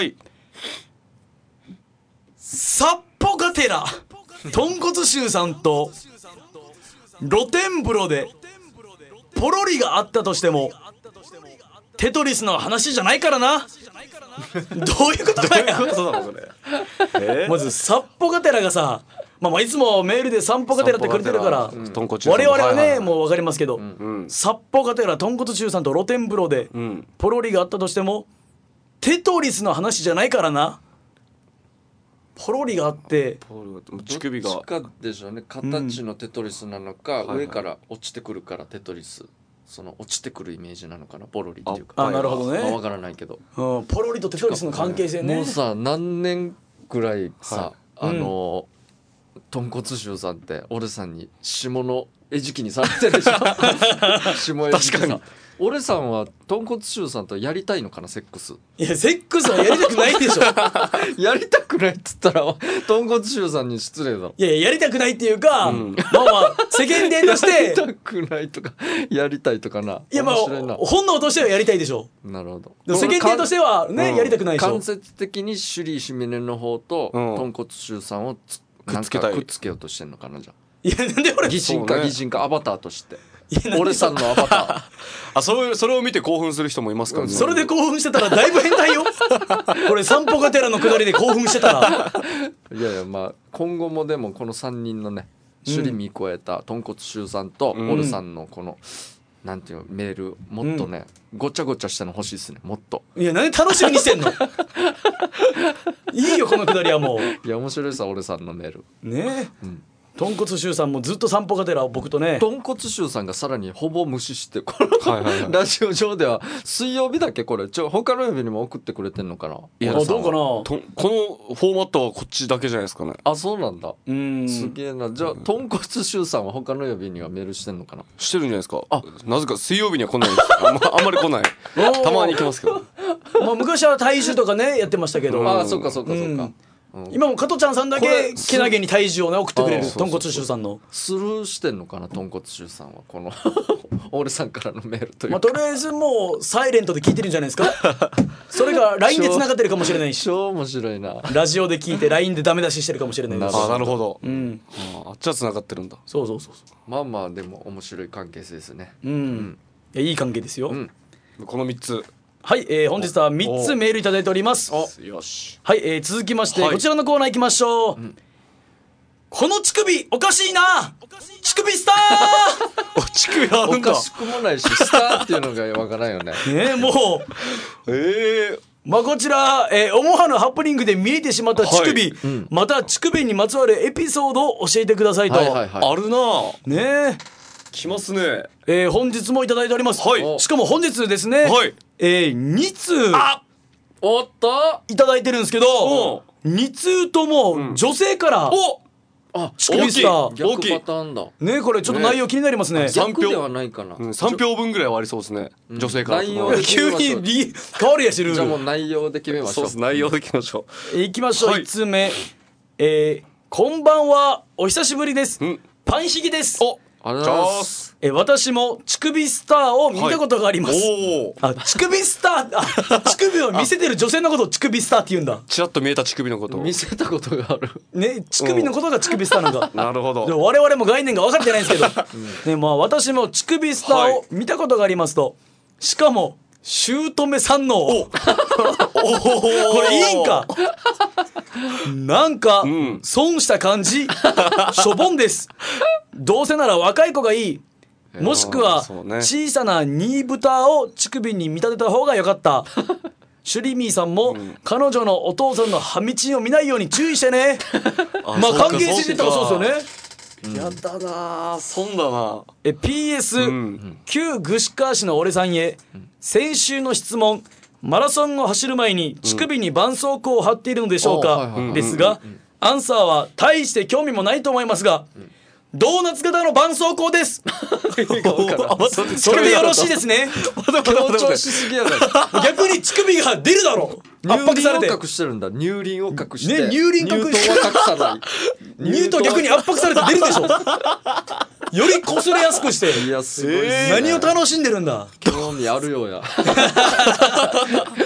サッポガテラ豚骨臭さんと露天風呂でポロリがあったとしてもテトリスの話じゃないからな。どういうことだよ。まずサッポガテラがさ、まあいつもメールでサンポガテラってくれてるから、我々はねもう分かりますけど、サッポガテラ豚骨中さんと露天風呂でポロリがあったとしてもテトリスの話じゃないからな。ポロリがあって乳首がどっちかでしょうね。形のテトリスなのか、上から落ちてくるからテトリス、その落ちてくるイメージなのかな、ポロリっていうか。 あ、なるほどね。 分からないけど、 ポロリとテトリスの関係性ね。 もうさ何年ぐらいさ、豚骨臭さんって俺さんに下の餌食にされてるでしょ。下餌食さ。俺さんは豚骨臭さんとやりたいのかな、セックス。 いやセックスはやりたくないでしょ。 やりたくないっつったら豚骨臭さんに失礼だろ。 いややりたくないっていうか、まあまあ世間体としてやりたくないとかやりたいとかな。 いやまあ本能としてはやりたいでしょ。 なるほど。 世間体としてはね、やりたくないでしょ。 間接的にシュリーシミネの方と豚骨臭さんをくっつけようとしてんのかな。じゃあいやなんで俺擬人化アバターとして俺さんのアバターあ、それを見て興奮する人もいますからね。 それで興奮してたらだいぶ変態よ。これ散歩がてらの下りで興奮してたらいやいや、まあ今後もでもこの3人のね、シュリミ超えた豚骨臭さんと俺さんのこのなんていうのメールもっとね、ごちゃごちゃしたの欲しいですね。もっと。 いや何楽しみにしてんの。いいよこの下りはもう。 いや面白いさ、俺さんのメールねえ、豚骨臭さんもずっと散歩がてら僕とね。 豚骨臭さんがさらにほぼ無視してこの、ラジオ上では水曜日だけこれ他の曜日にも送ってくれてんのかな。 いやどうかな。 このフォーマットはこっちだけじゃないですかね。 あ、そうなんだ。すげえな。じゃあ豚骨臭さんは他の曜日にはメールしてんのかな。 してるんじゃないですか。なぜか水曜日には来ないです。あんまり来ない。たまに来ますけど。 まあ昔は体重とかねやってましたけど。 あ、そっかそっかそっか。 今も加トちゃんさんだけけなげに体重をね送ってくれる豚骨臭さんの。 スルーしてんのかな、豚骨臭さんはこの俺さんからのメールというか。 まあとりあえずもうサイレントで聞いてるんじゃないですか。それが LINE で繋がってるかもしれないし。 超面白いな。 ラジオで聞いて LINE でダメ出ししてるかもしれないです。 あ、なるほど。あっちは繋がってるんだ。 そう。 まあまあでも面白い関係性ですね。 いい関係ですよ。 この3つ。 はい、本日は3つメールいただいております。 よし。 はい、続きましてこちらのコーナー行きましょう。この乳首おかしいな、乳首スター。 乳首あるんだ。 おかしくもないしスターっていうのがわからんよね。 ね、もうまあこちら、思わぬハプニングで見えてしまった乳首、また乳首にまつわるエピソードを教えてくださいと。 あるなね。 来ますね。 本日もいただいております。しかも本日ですね、2通おっといただいてるんですけど、2通とも女性から乳首スター。 逆パターンだね。これちょっと内容気になりますね。 逆ではないかな。 3票分ぐらいはありそうですね、女性から。 急に変わるやしルール。 じゃあもう内容で決めましょう。 そうです、内容で決めましょう。 いきましょう。1通目、こんばんは、お久しぶりです、パンヒゲです。 ありがとうございます。 私も乳首スターを見たことがあります。乳首スター、乳首を見せてる女性のことを乳首スターって言うんだ。 ちらっと見えた乳首のことを見せたことがあるね。乳首のことが乳首スターなんだ。 なるほど。 我々も概念が分かってないんですけど、ね、まあ私も乳首スターを見たことがありますと。しかも姑さんのこれいいんか。なんか損した感じ、しょぼんです。どうせなら若い子がいい、もしくは小さなニーブタを乳首に見立てた方が良かった。シュリミーさんも彼女のお父さんのハミチンを見ないように注意してね。まあ関係性で言ったらそうですよね。 やだな、損だな。 PS、旧串川市の俺さんへ、先週の質問、マラソンを走る前に乳首に絆創膏を貼っているのでしょうか、ですが、アンサーは大して興味もないと思いますが、ドーナツ型の絆創膏です。それでよろしいですね。 強調しすぎやが逆に乳首が出るだろう。圧迫されて乳輪を隠してるんだ。乳輪を隠して、 ね、乳輪隠して乳頭は隠さない。 乳頭逆に圧迫されて出るでしょ。より擦れやすくして。 いやすごい、 何を楽しんでるんだ。 興味あるようや。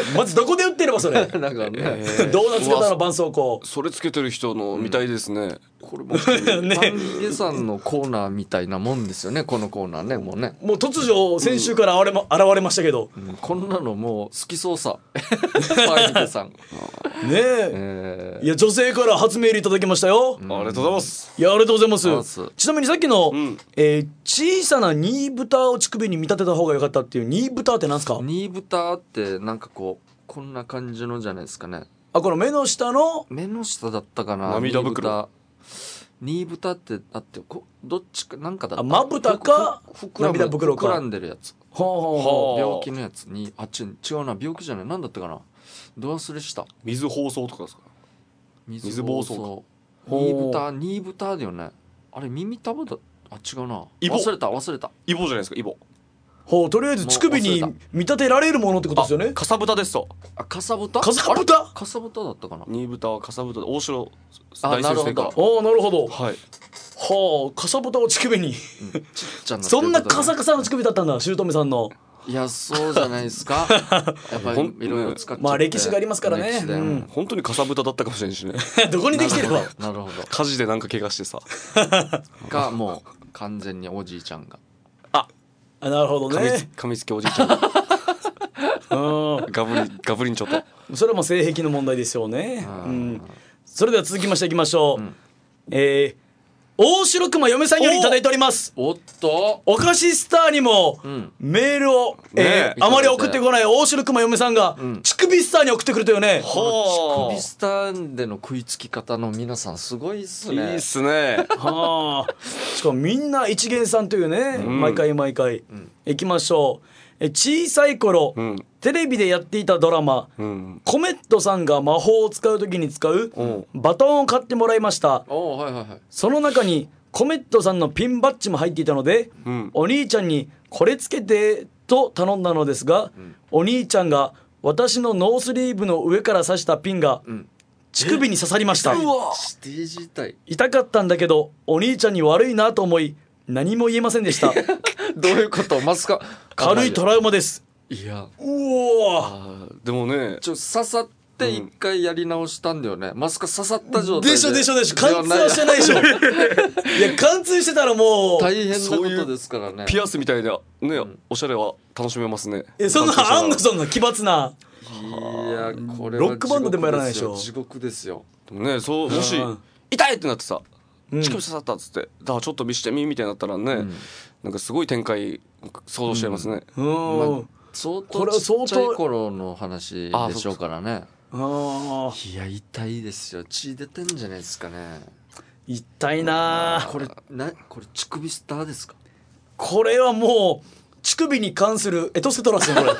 まずどこで売ってればそれなんかね、 ドーナツ型の絆創膏それつけてる人のみたいですね。 これもねパンゲさんのコーナーみたいなもんですよね、このコーナーね。もうね、 もう突如先週から現れましたけど、 こんなのもう好きそうさパンゲさん。 ねえ、いや女性から初メールいただきましたよ、 ありがとうございます。 いやありがとうございます。 ありがとうございますちなみにさっきの、小さなニーブタを乳首に見立てた方が良かったっていうニーブタってなんですか？ ニーブタってなんかこんな感じのじゃないですかね。 あ、この目の下の目の下だったかな。 涙袋。 ニーブタってあってどっちかなんかだった。 まぶたか涙袋か。 膨らんでるやつ。 ほう病気のやつに違うな、病気じゃない、なんだったかな、ど忘れした。 水疱瘡とかですか？水疱瘡か。 ニーブタだよね。あれ耳たぶだ。あ、違うな、 イボ忘れた。 イボじゃないですか、イボ。 ほう、とりあえず乳首に見立てられるものってことですよね。 かさぶたですと。 あ、かさぶた。 かさぶたかさぶただったかな。 ニーブタはかさぶたで大城あ、 大先生から。 なるほど。 ああ、なるほど。 はい。 はあ、かさぶたを乳首にちっちゃなそんなカサカサの乳首だったんだ、姑さんの。 いや、そうじゃないですか。やっぱりいろいろ使っちゃって。 まあ歴史がありますからね歴史だようん本当にかさぶただったかもしれないしね。 どこにできてるか。 なるほど。 火事でなんか怪我してさ。 がもう完全におじいちゃんが。 あ、なるほどね。 噛みつきおじいちゃんがうん、 ガブリンちょっと。 それはもう性癖の問題ですよね。うん、それでは続きましていきましょう。大城熊嫁さんよりいただいております。 おっと。 お菓子スターにもメールを、 ねあまり送ってこない大城熊嫁さんが乳首スターに送ってくるというね。 乳首スターでの食いつき方の皆さんすごいっすね。 いいっすね。 はあ、しかもみんな一元さんというね、毎回、いきましょう。小さい頃、テレビでやっていたドラマ、コメットさんが魔法を使う時に使うバトンを買ってもらいました。 はいはいはい。 その中にコメットさんのピンバッジも入っていたので、お兄ちゃんにこれつけてと頼んだのですが、お兄ちゃんが私のノースリーブの上から刺したピンが乳首に刺さりました。 ステージ痛い。 痛かったんだけどお兄ちゃんに悪いなと思い何も言えませんでしたどういうこと？まさか軽いトラウマです。 いや、 うおでもね、 刺さって一回やり直したんだよね。まさか刺さった状態でしょ貫通はしてないでしょいや貫通してたらもう大変なことですからね。 ピアスみたいでね、おしゃれは楽しめますね。 そんなあんの、そんな奇抜な。 いや、これはロックバンドでもやらないでしょ。 地獄ですよ。 でもね、そう、もし痛いってなってさ、乳首刺さったっつってだからちょっと見してみみたいになったらね、なんかすごい展開想像しちゃいますね。 相当ちっちゃい頃の話でしょうからね。いや、痛いですよ。血出てんじゃないですかね。 痛いな。これ乳首スターですか？ これはもう乳首に関するエトセトラスよこれ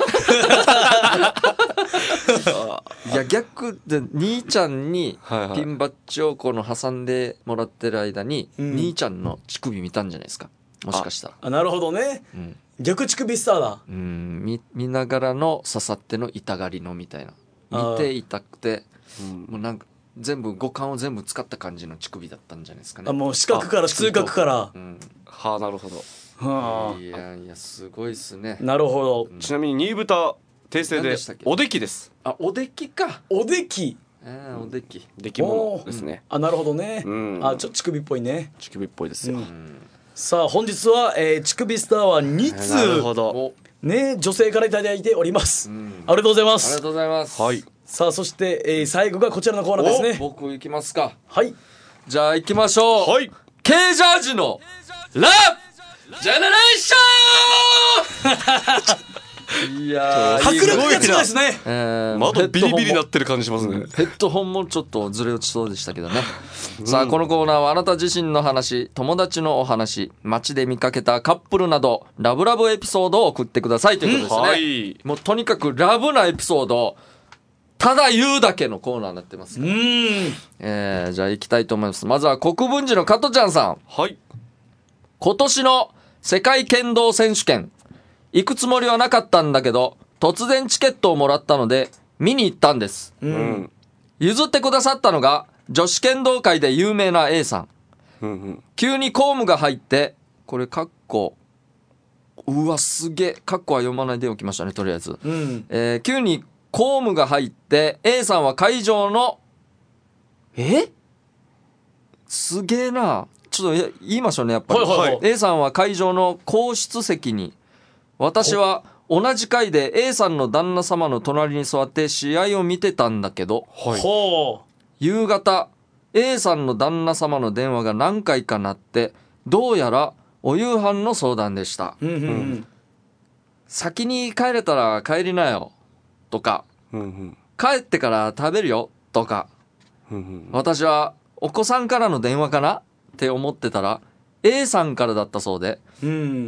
いや、逆で兄ちゃんにピンバッジをこの挟んでもらってる間に、兄ちゃんの乳首見たんじゃないですか、もしかしたら。 あ、なるほどね、逆乳首スターだ。 見ながらの刺さっての痛がりのみたいな、見て痛くて、もうなんか全部五感を全部使った感じの乳首だったんじゃないですかね。 あ、もう視覚から痛覚から、 はあ、なるほど。 いやいや、すごいっすね。 なるほど。 ちなみに新豚訂正でおできです。 あ、おできか。 おでき。 おでき。 できものですね。 あ、なるほどね。あ、ちょっと乳首っぽいね。 乳首っぽいですよ。 さあ本日は乳首スターは2通、 なるほどね、女性からいただいております。ありがとうございます。 ありがとうございます。 はい。 さあそして、最後がこちらのコーナーですね。 僕行きますか。 はい。 じゃあ行きましょう。 はい。 Kジャージのラブジェネレーションいやー、 迫力が強いですね。 まだビリビリなってる感じしますね。 ヘッドホンもちょっとずれ落ちそうでしたけどね。さあこのコーナーはあなた自身の話、友達のお話、街で見かけたカップルなどラブラブエピソードを送ってくださいということですね。はい、もうとにかくラブなエピソードをただ言うだけのコーナーになってますから。じゃあ行きたいと思います。まずは国分寺の加トちゃんさん。 はい。 今年の世界剣道選手権行くつもりはなかったんだけど突然チケットをもらったので見に行ったんです、譲ってくださったのが女子剣道界で有名な A さん、急に公務が入ってこれカッコうわすげえカッコは読まないでおきましたねとりあえず、急に公公務が入って A さんは会場のすげえな。ちょっと言いましょうねやっぱり、 はいはいはい、 A さんは会場の公室席に、私は同じ階で A さんの旦那様の隣に座って試合を見てたんだけど、 ほう。 夕方 A さんの旦那様の電話が何回か鳴って、どうやらお夕飯の相談でした。 うんうんうん、 先に帰れたら帰りなよとか、 うんうん、 帰ってから食べるよとか、 うんうん、 私はお子さんからの電話かなって思ってたら A さんからだったそうで、 うん、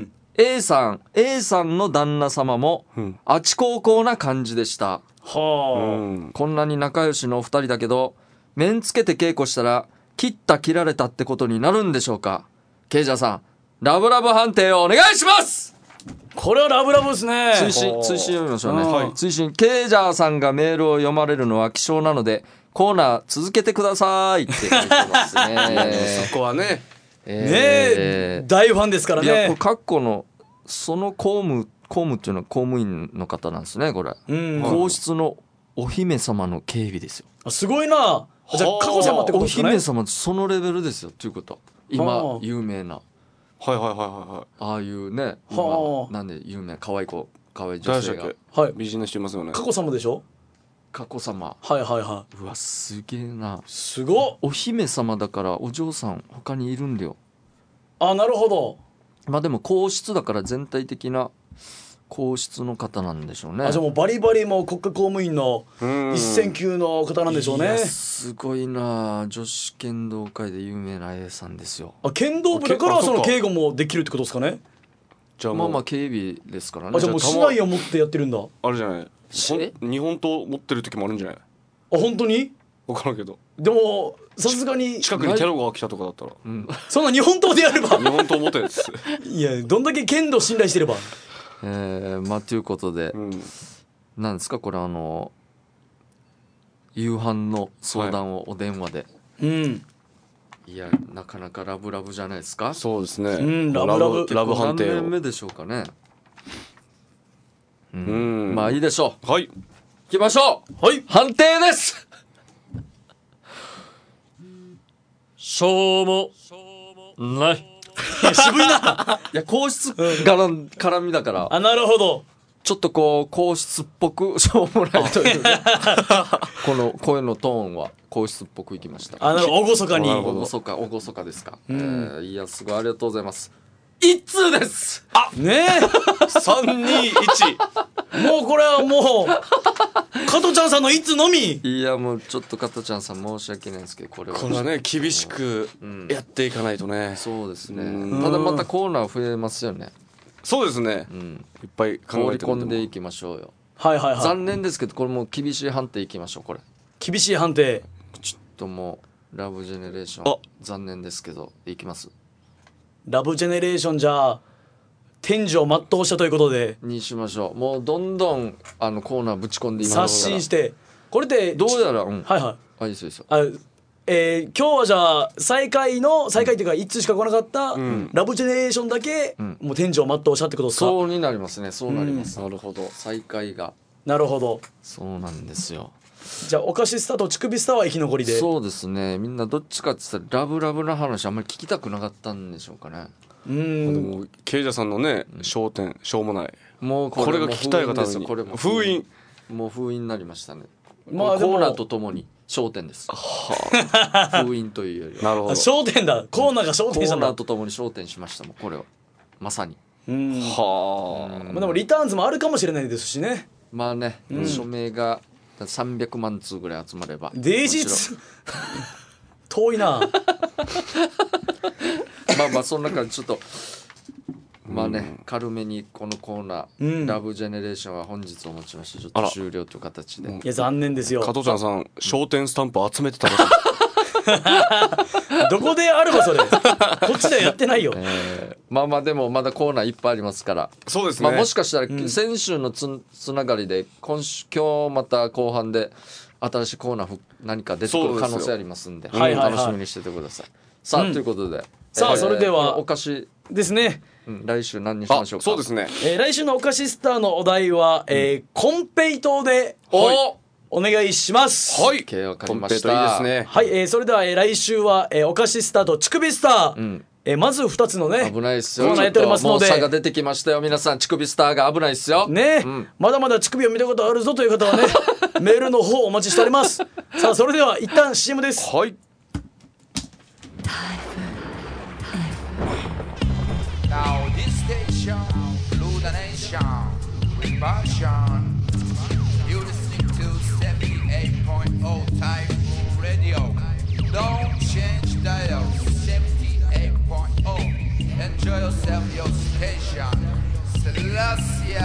A さんの旦那様もあちこうこうな感じでした。 はあ、こんなに仲良しのお二人だけど、面つけて稽古したら切った切られたってことになるんでしょうか。ケイジャーさん、ラブラブ判定をお願いします。 これはラブラブですね。 追伸読みましょうね、はい、追伸。ケイジャーさんがメールを読まれるのは希少なのでコーナー続けてくださいって書いてますねそこはね、 大ファンですからね。 いや、これ括弧のその公務っていうのは公務員の方なんですねこれ、皇室のお姫様の警備ですよ。 あ、すごいな。じゃあ佳子様ってことですかね。 お姫様そのレベルですよということ。今有名な、 はいはいはいはい、 ああいうね、今なんで有名、可愛い女性が、 はい、美人な人いますよね。 佳子様でしょ。 佳子様、 はいはいはい。 うわすげえな。 すごっ。 お姫様だからお嬢さん他にいるんだよ。 あ、なるほど。 まあでも皇室だから全体的な皇室の方なんでしょうね。 あ、じゃあもうバリバリも国家公務員の一線級の方なんでしょうね。いやすごいな。女子剣道界で有名な A さんですよ。 あ、剣道部だからその警護もできるってことですかね。 じゃあまあまあ警備ですからね。 あ、じゃあもう市内を持ってやってるんだ。 あるじゃない。日本刀持ってる時もあるんじゃない。あ、 本当に分からんけど。 でもさすがに近くにテロが来たとかだったら、 そんな日本刀でやれば日本刀持ってるやついや、どんだけ剣道信頼してれば。 まあということで、なんですかこれ、夕飯の相談をお電話で、いやなかなかラブラブじゃないですか。 そうですね、 ラブ判定を何年目でしょうかね。まあいいでしょう。 はい、 行きましょう。はい、判定です。しょうもない。 渋いな。 いや皇室絡みだから。 あ、なるほど。 ちょっとこう皇室っぽくしょうもないという、ね、この声のトーンは皇室っぽくいきました。 あ、なるほど、厳かに。 厳かですか。いやすごいありがとうございます。一通です。 あ、ねえ。321。もうこれはもう加トちゃんさんのいつのみ。 いやもうちょっと加トちゃんさん申し訳ないんですけど、これはね厳しくやっていかないとね。 そうですね。ただまたコーナー増えますよね。 そうですね、いっぱい考えて放り込んでいきましょうよ。 はいはいはい。 残念ですけどこれもう厳しい判定いきましょう。これ厳しい判定。 ちょっともうラブジェネレーション残念ですけどいきます。 ラブジェネレーションじゃあ天井を全うしたということでにしましょう。もうどんどんコーナーぶち込んでいき刷新して、これでどうやら、 はいはい、 いいですよ。 今日はじゃあ最下位っていうか1通しか来なかった、ラブジェネレーションだけ、もう天井を全うしたってことですか。 そうになりますね。そうなります、なるほど。最下位がなるほど。 そうなんですよ。 じゃあお菓子スターと乳首スターは生き残りで。 そうですね。みんなどっちかって言ったらラブラブな話あんまり聞きたくなかったんでしょうかね。 でもケイジャーさんのね焦点しょうもない、 もうこれが聞きたいがために封印になりましたね。まあコーナーとともに焦点です。封印というよりは。 なるほど。 焦点だ。コーナーが焦点したんだ。 コーナーとともに焦点しましたもんこれはまさに。 はあ。でもリターンズもあるかもしれないですしね。 まあね、署名が300万通ぐらい集まれば。 デイジー遠いな。 まあまあその中でちょっとまあね、軽めにこのコーナー、ラブジェネレーションは本日をもちましてちょっと終了という形で。 いや残念ですよ。 加藤ちゃんさん焦点スタンプ集めてたらどこであるのそれ。こっちではやってないよ。 まあまあでもまだコーナーいっぱいありますから。 そうですね。 まあもしかしたら先週のつながりで今日また後半で新しいコーナー何か出てくる可能性ありますんで、楽しみにしててください。さあということで、 さあそれではお菓子ですね。 来週何にしましょうか。 そうですね。 来週のお菓子スターのお題は、コンペイトーでお願いします。 はい。 わかりました。 コンペイトいいですね。 はい、それでは、来週は、お菓子スターと乳首スター、まず2つのね危ないっすよ。 コーナーやっておりますので、 もう差が出てきましたよ皆さん。乳首スターが危ないっすよね、まだまだ乳首を見たことあるぞという方はねメールの方お待ちしております。さあそれでは一旦 CM です。 はい。 Now this station, Blue the Nation, Reversion. You listening to 78.0 Typhoon Radio. Don't change dial, 78.0. Enjoy yourself, your station. Selassie.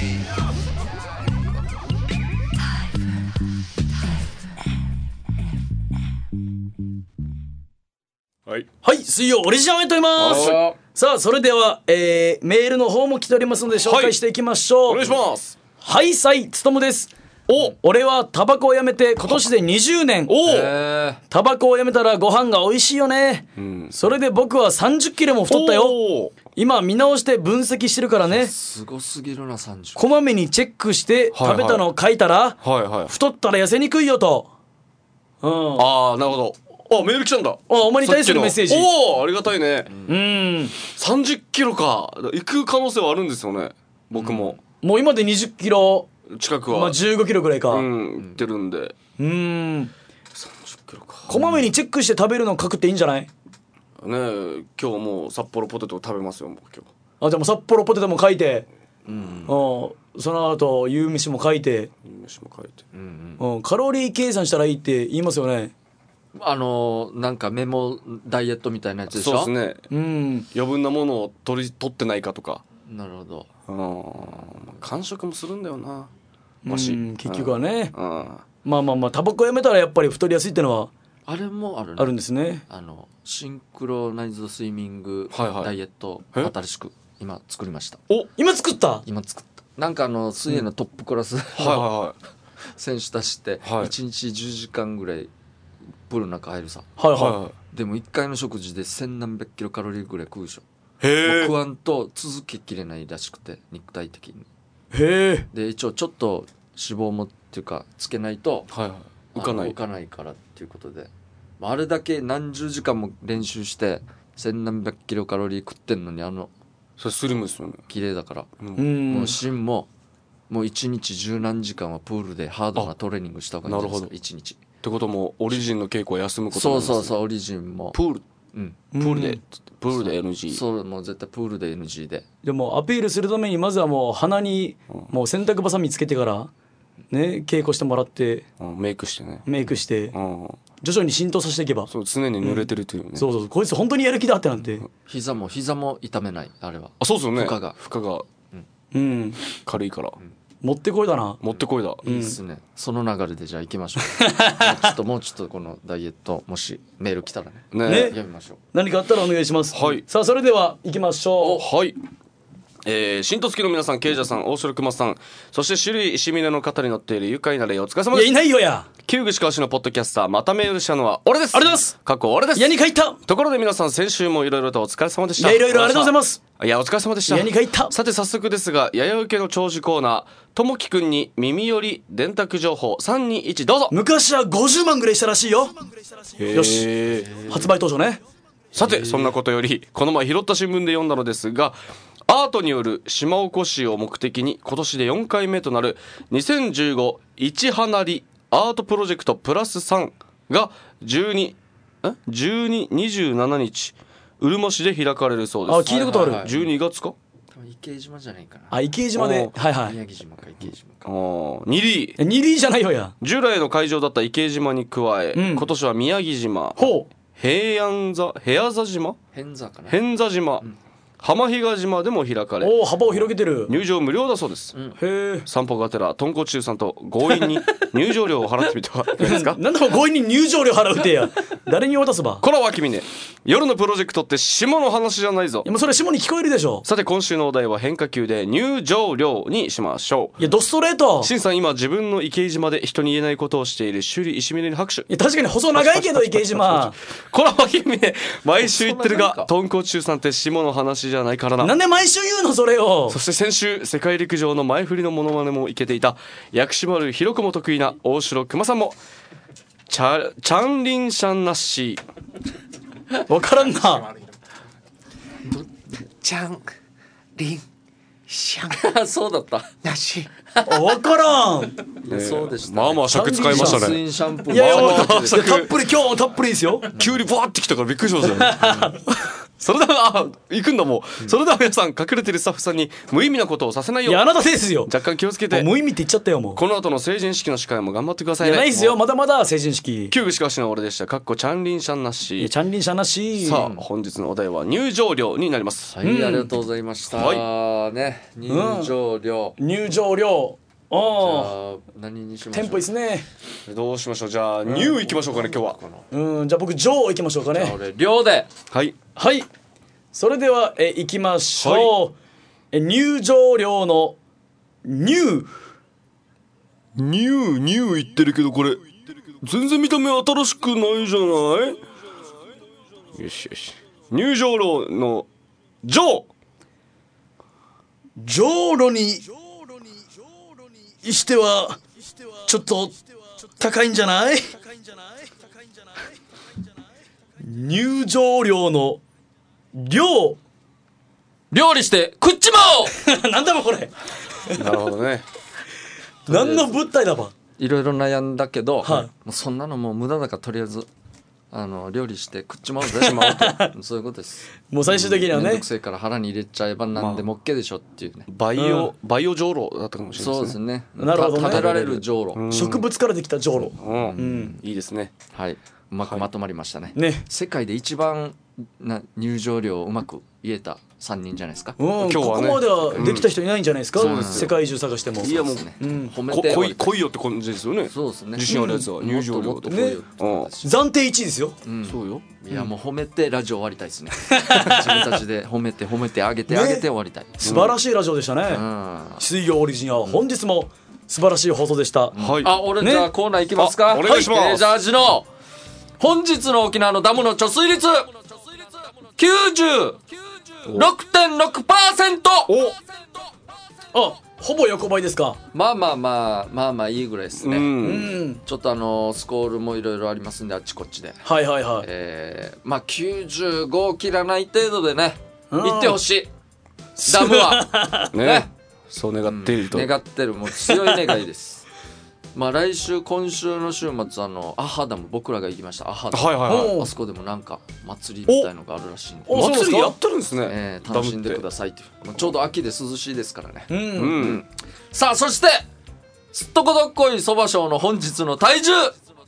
はい。 はい、水曜オリジナルやっております。さあそれでは、メールの方も来ておりますので紹介していきましょう。 お願いします。 はい、さいつとむです。俺はタバコをやめて今年で20年。タバコをやめたらご飯が美味しいよね。それで僕は30キロも太ったよ。今見直して分析してるからね。 すごすぎるな30。 こまめにチェックして食べたのを書いたら、太ったら痩せにくいよと。 ああ、なるほど。あ、メール来たんだ。 お前に対するメッセージ。 おお、ありがたいね。30キロか。行く可能性はあるんですよね。僕も。 もう今で20キロ近くは。 まあ15キロぐらいか。 行ってるんで。30キロか。 こまめにチェックして食べるの書くっていいんじゃない？ ねえ、今日もう札幌ポテト食べますよ、僕今日。 あ、じゃあもう札幌ポテトも書いて、その後夕飯も書いて、カロリー計算したらいいって言いますよね。 なんかメモダイエットみたいなやつでしょ。 そうですね。余分なものを取ってないかとか。 なるほど。 間食もするんだよな。 結局はね。まあタバコやめたらやっぱり太りやすいってのはあれもあるね。 あるんですね。 シンクロナイズドスイミングダイエット新しく今作りました。 今作った？ 今作った。なんか水泳のトップクラス選手たちって1日10時間ぐらいプールの中入るさ。でも1回の食事で1000何百キロカロリーぐらい食うでしょ。食わんと続けきれないらしくて、肉体的に。で一応ちょっと脂肪もっていうかつけないと浮かないからっていうことで、あれだけ何十時間も練習して1000何百キロカロリー食ってんのにそれスリムですよね。 綺麗だから、もう芯も1日十何時間はプールでハードなトレーニングした方がいいんじゃないですか。1日ってこともオリジンの稽古は休むことになります。 そうオリジンもプールで NG。 そうもう絶対プールで NG で。 でもアピールするためにまずはもう鼻にもう洗濯バサミつけてからね稽古してもらって、 メイクして徐々に浸透させていけば。 そう常に濡れてるというね。 そうこいつ本当にやる気だってなって。 膝も痛めないあれは。 そうですよね。負荷が軽いから。 持ってこいだな。 持ってこいだ。 いいっすね。その流れでじゃあ行きましょう。もうちょっとこのダイエットもしメール来たらね読みましょう。 何かあったらお願いします。さあそれでは行きましょう。 はい。新都月の皆さん、ケイジャさん、大城熊さん、そして種類石峰の方に乗っている愉快な霊お疲れ様です。 いないよや。 旧串川市のポッドキャスター、またメールしたのは俺です。 ありがとうございます。 過去俺です。 やに書いた。 ところで皆さん、先週もいろいろとお疲れ様でした。 いろいろありがとうございます。 いや、お疲れ様でした。 やに書いた。 さて早速ですが、やや受けの長寿コーナー、ともきくんに耳寄り電卓情報321どうぞ。 昔は50万ぐらいしたらしいよ。よし。発売当初ね。 さてそんなことより、この前拾った新聞で読んだのですが、アートによる島おこしを目的に今年で4回目となる2015いちはなりアートプロジェクトプラス3が12、27日うるま市で開かれるそうです。 聞いたことある。 12月か。 池江島じゃないかな。 池江島で。 宮城島か池江島か。 二里じゃないよや。 従来の会場だった池江島に加え、今年は宮城島、平座島、偏座島、浜比嘉島でも開かれ、 幅を広げてる。 入場無料だそうです。散歩がてら豚骨中さんと強引に入場料を払ってみてはいかがですか。 なんだか強引に入場料払うてや。誰に渡すば。 こらわきみね、夜のプロジェクトって下の話じゃないぞ。 いやもうそれ下に聞こえるでしょ。 さて今週のお題は変化球で入場料にしましょう。 いやドストレート。 しんさん今自分の池江島で人に言えないことをしている首里石峰に拍手。いや確かに細長いけど池江島。 こらわきみね、毎週言ってるが豚骨中さんって下の話じじゃないからな。 なんで毎週言うのそれを。 そして先週世界陸上の前振りのモノマネもいけていた薬師丸ひろ子も得意な大城熊さんもチャンリンシャンナッシー分からんな。 チャンリンシャンそうだったなし分からん。 そうでした、 まあまあ尺使いましたね。 シャンプーいやいやまあまあたっぷり今日もたっぷりですよ。 急にバーってきたからびっくりしましたよそれでは行くんだもう。それでは皆さん隠れてるスタッフさんに無意味なことをさせないよういやあなたですよ。 若干気をつけてもう無意味って言っちゃったよもう。 この後の成人式の司会も頑張ってくださいね。 いやないですよまだまだ成人式。 旧具しかしの俺でした。かっこチャンリンシャンないしや。チャンリンシャンなし。 さあ本日のお題は入場料になります。 はい、ありがとうございました、ね、入場料、 入場料。ああ何にしましょう。 テンポいいですね。 どうしましょう。じゃあ入行きましょうかね今日は。 じゃあ僕上行きましょうかね。 俺量ではいはいそれでは行きましょう、入場料の入言ってるけどこれ全然見た目新しくないじゃない。よしよし入場料の上路にしてはちょっと高いんじゃない。入場料の料料理して食っちまおうなんだもんこれなるほどね何の物体だば。 いろいろ悩んだけど、 はいもうそんなのもう無駄だからとりあえず料理して食っちまおうぜしまおうとそういうことです。 もう最終的にはねめんどくせえから腹に入れちゃえば何でも OK でしょっていうね、 バイオ上路だったかもしれないそうでね。 ですすね。 なるほどね食べられるじょうろ、 植物からできたじょうろ。 いいですね。 はい、うまくまとまりましたね。 ね世界で一番入場料をうまく言えた3人じゃないですか。 今日はねここまではできた人いないんじゃないですか、 そうですよ世界中探しても。 いやもうね、褒めて来いよって感じですよね。 そうですね。 自信あるやつは入場料もっともっと来いよってことですよ暫定1位ですよ。 そうよ。 いやもう褒めてラジオ終わりたいですね。自分たちで褒めてあげてあげて終わりたい。 素晴らしいラジオでしたね、水曜オリジンは本日も素晴らしい放送でした、 はい。 あ、俺じゃあコーナー行きますか。 あお願いしますジャージの本日の沖縄のダムの貯水率 96.6%。 あほぼ横ばいですか。 まあいいぐらいですね。ちょっとスコールもいろいろありますんであっちこっちで、 はいはいはい、 まあ95切らない程度でね行ってほしいダムはねそう願っていると。 願ってる、もう強い願いです。まあ来週今週の週末アハダム僕らが行きましたアハダム、 はいはいはい。 あそこでもなんか祭りみたいのがあるらしいんで、 おそうですか祭りやってるんですね。 楽しんでくださいという、まあちょうど秋で涼しいですからね。 うん。 さあそしてすっとこどっこいそばショーの本日の体重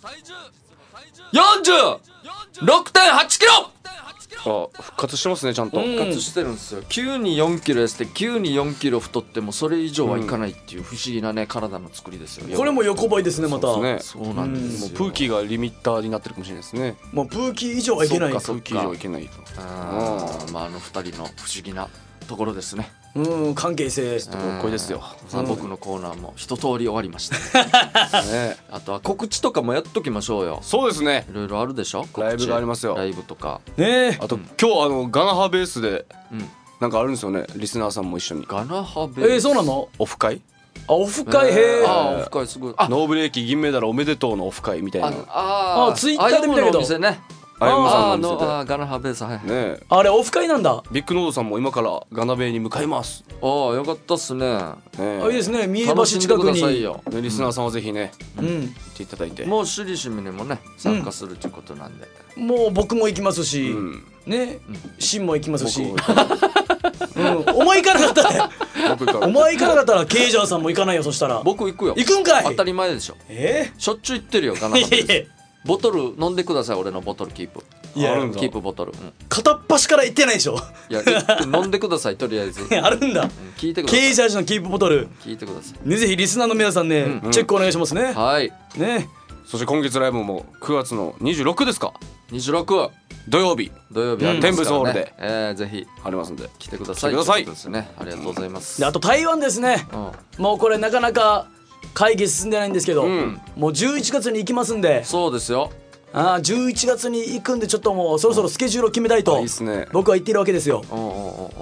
46.8 キロあ復活してますねちゃんと。 復活してるんですよ。急に4キロ痩せて急に4キロ太ってもそれ以上はいかないっていう不思議なね体の作りですよ。 これも横ばいですねまた。 そうですそうなんですよ。 もうプーキーがリミッターになってるかもしれないですね。 もうプーキー以上はいけない。 そっかプーキー以上いけないと。 まあ2人の不思議なところですね。 関係性これですよ。 さあ僕のコーナーも一通り終わりましたね。 あとは告知とかもやっときましょうよ。 そうですね。 いろいろあるでしょ。告知ライブがありますよライブとかねあと今日ガナハベースでなんかあるんですよね。リスナーさんも一緒にガナハベそうなの。 オフ会。 オフ会へオフ会すごい。 ノーブレーキ銀メダルおめでとうのオフ会みたいな。 ツイッターで見たけどお店ね。 あゆむさんのお店でガナハベースはいね。 あれオフ会なんだ。 ビッグノードさんも今からガナベイに向かいます。 よかったっすね。 いいですね。三重橋楽しんで近くくださいに。 よ。 リスナーさんはぜひね行っていただいて。 もうシリシミにもね参加するということなんで、 もう僕も行きますし、ね、シンも行きますし、お前行かなかったら、お前行かなかったらケイジャーさんも行かないよ。そしたら僕行くよ。 行くんかい。 当たり前でしょ。しょっちゅう行ってるよガナハベース。ボトル飲んでください。俺のボトルキープ。 いやキープボトル。 片っ端から行ってないでしょ。 いや飲んでくださいとりあえず。 あるんだ。 聞いてください。 ケイジャージのキープボトル。 聞いてください。 ねぜひリスナーの皆さんねチェックお願いしますね。 はい。 ね。 そして今月ライブも9月の26ですか。 26 土曜日ありますからね。 テンプスホールでぜひありますんで来てください。 来てくださいとうことですね。ありがとうございます。 であと台湾ですね。もうこれなかなか会議進んでないんですけど、もう11月に行きますんで。 そうですよ。 11月に行くんでちょっともうそろそろスケジュールを決めたいといいっすね。 僕は言っているわけですよ。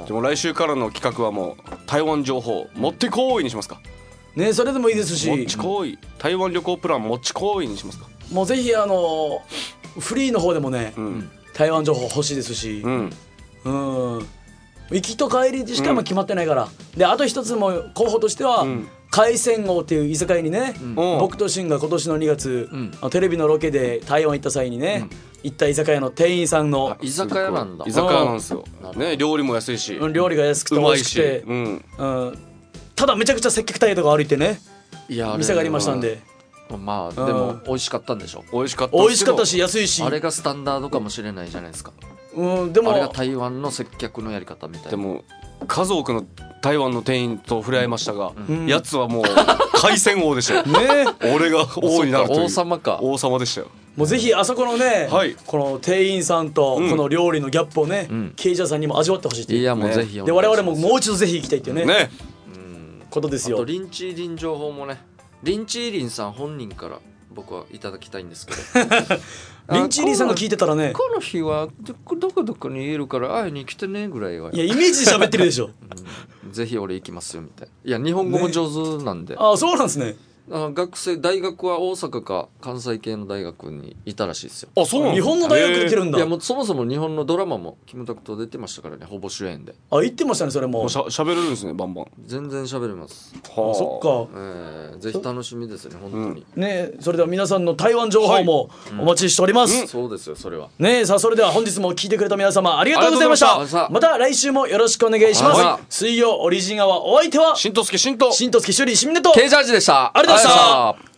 でも来週からの企画はもう台湾情報持ってこいにしますかね、それでもいいですし、 持ちこい台湾旅行プラン持ちこいにしますか。 もうぜひフリーの方でもね、台湾情報欲しいですし、行きと帰りしか決まってないから、であと一つも候補としては、海鮮王っていう居酒屋にね、僕とシンが今年の2月、テレビのロケで台湾行った際にね、行った居酒屋の店員さんの居酒屋なんだ。 居酒屋なんですよ、ね、料理も安いし、 料理が安くて美味しくて、ただめちゃくちゃ接客態度が悪いってね、店がありましたんで、 まあでも美味しかったんでしょ。 美味しかったし安いし、 あれがスタンダードかもしれないじゃないですか。 でもあれが台湾の接客のやり方みたいな。 でも数多くの台湾の店員と触れ合いましたが、やつはもう海鮮王でしたよね。俺が王になるという王様か。 王様でしたよ。 もうぜひあそこのね、この店員さんとこの料理のギャップをね、経営者さんにも味わってほしいっていう。 いやもうぜひ。 で我々ももう一度ぜひ行きたいっていうねことですよ。 あとリンチーリン情報もね、リンチーリンさん本人から僕はいただきたいんですけどリンチーリンさんが聞いてたらね、 この日はどこどこにいるから会いに来てねぐらいは。 いやイメージで喋ってるでしょぜひ俺行きますよみたいな。いや日本語も上手なんで、 あ、そうなんですね。 大学は大阪か関西系の大学にいたらしいですよ。 あ、そうなん日本の大学行ってるんだ。 いやもうそもそも日本のドラマもキムタクと出てましたからね、ほぼ主演で。 あ、言ってましたね。それも喋れるんですね、バンバン。 全然喋れます。 そっか、ぜひ楽しみですね本当に、 ね。それでは皆さんの台湾情報もお待ちしております、 そうですよそれはね。さあそれでは本日も聞いてくれた皆様ありがとうございました。また来週もよろしくお願いします。水曜オリジンアワー、お相手はしんとすけしんとしんとすけしゅりしみねとケイジャージでした。 ありがとうございました。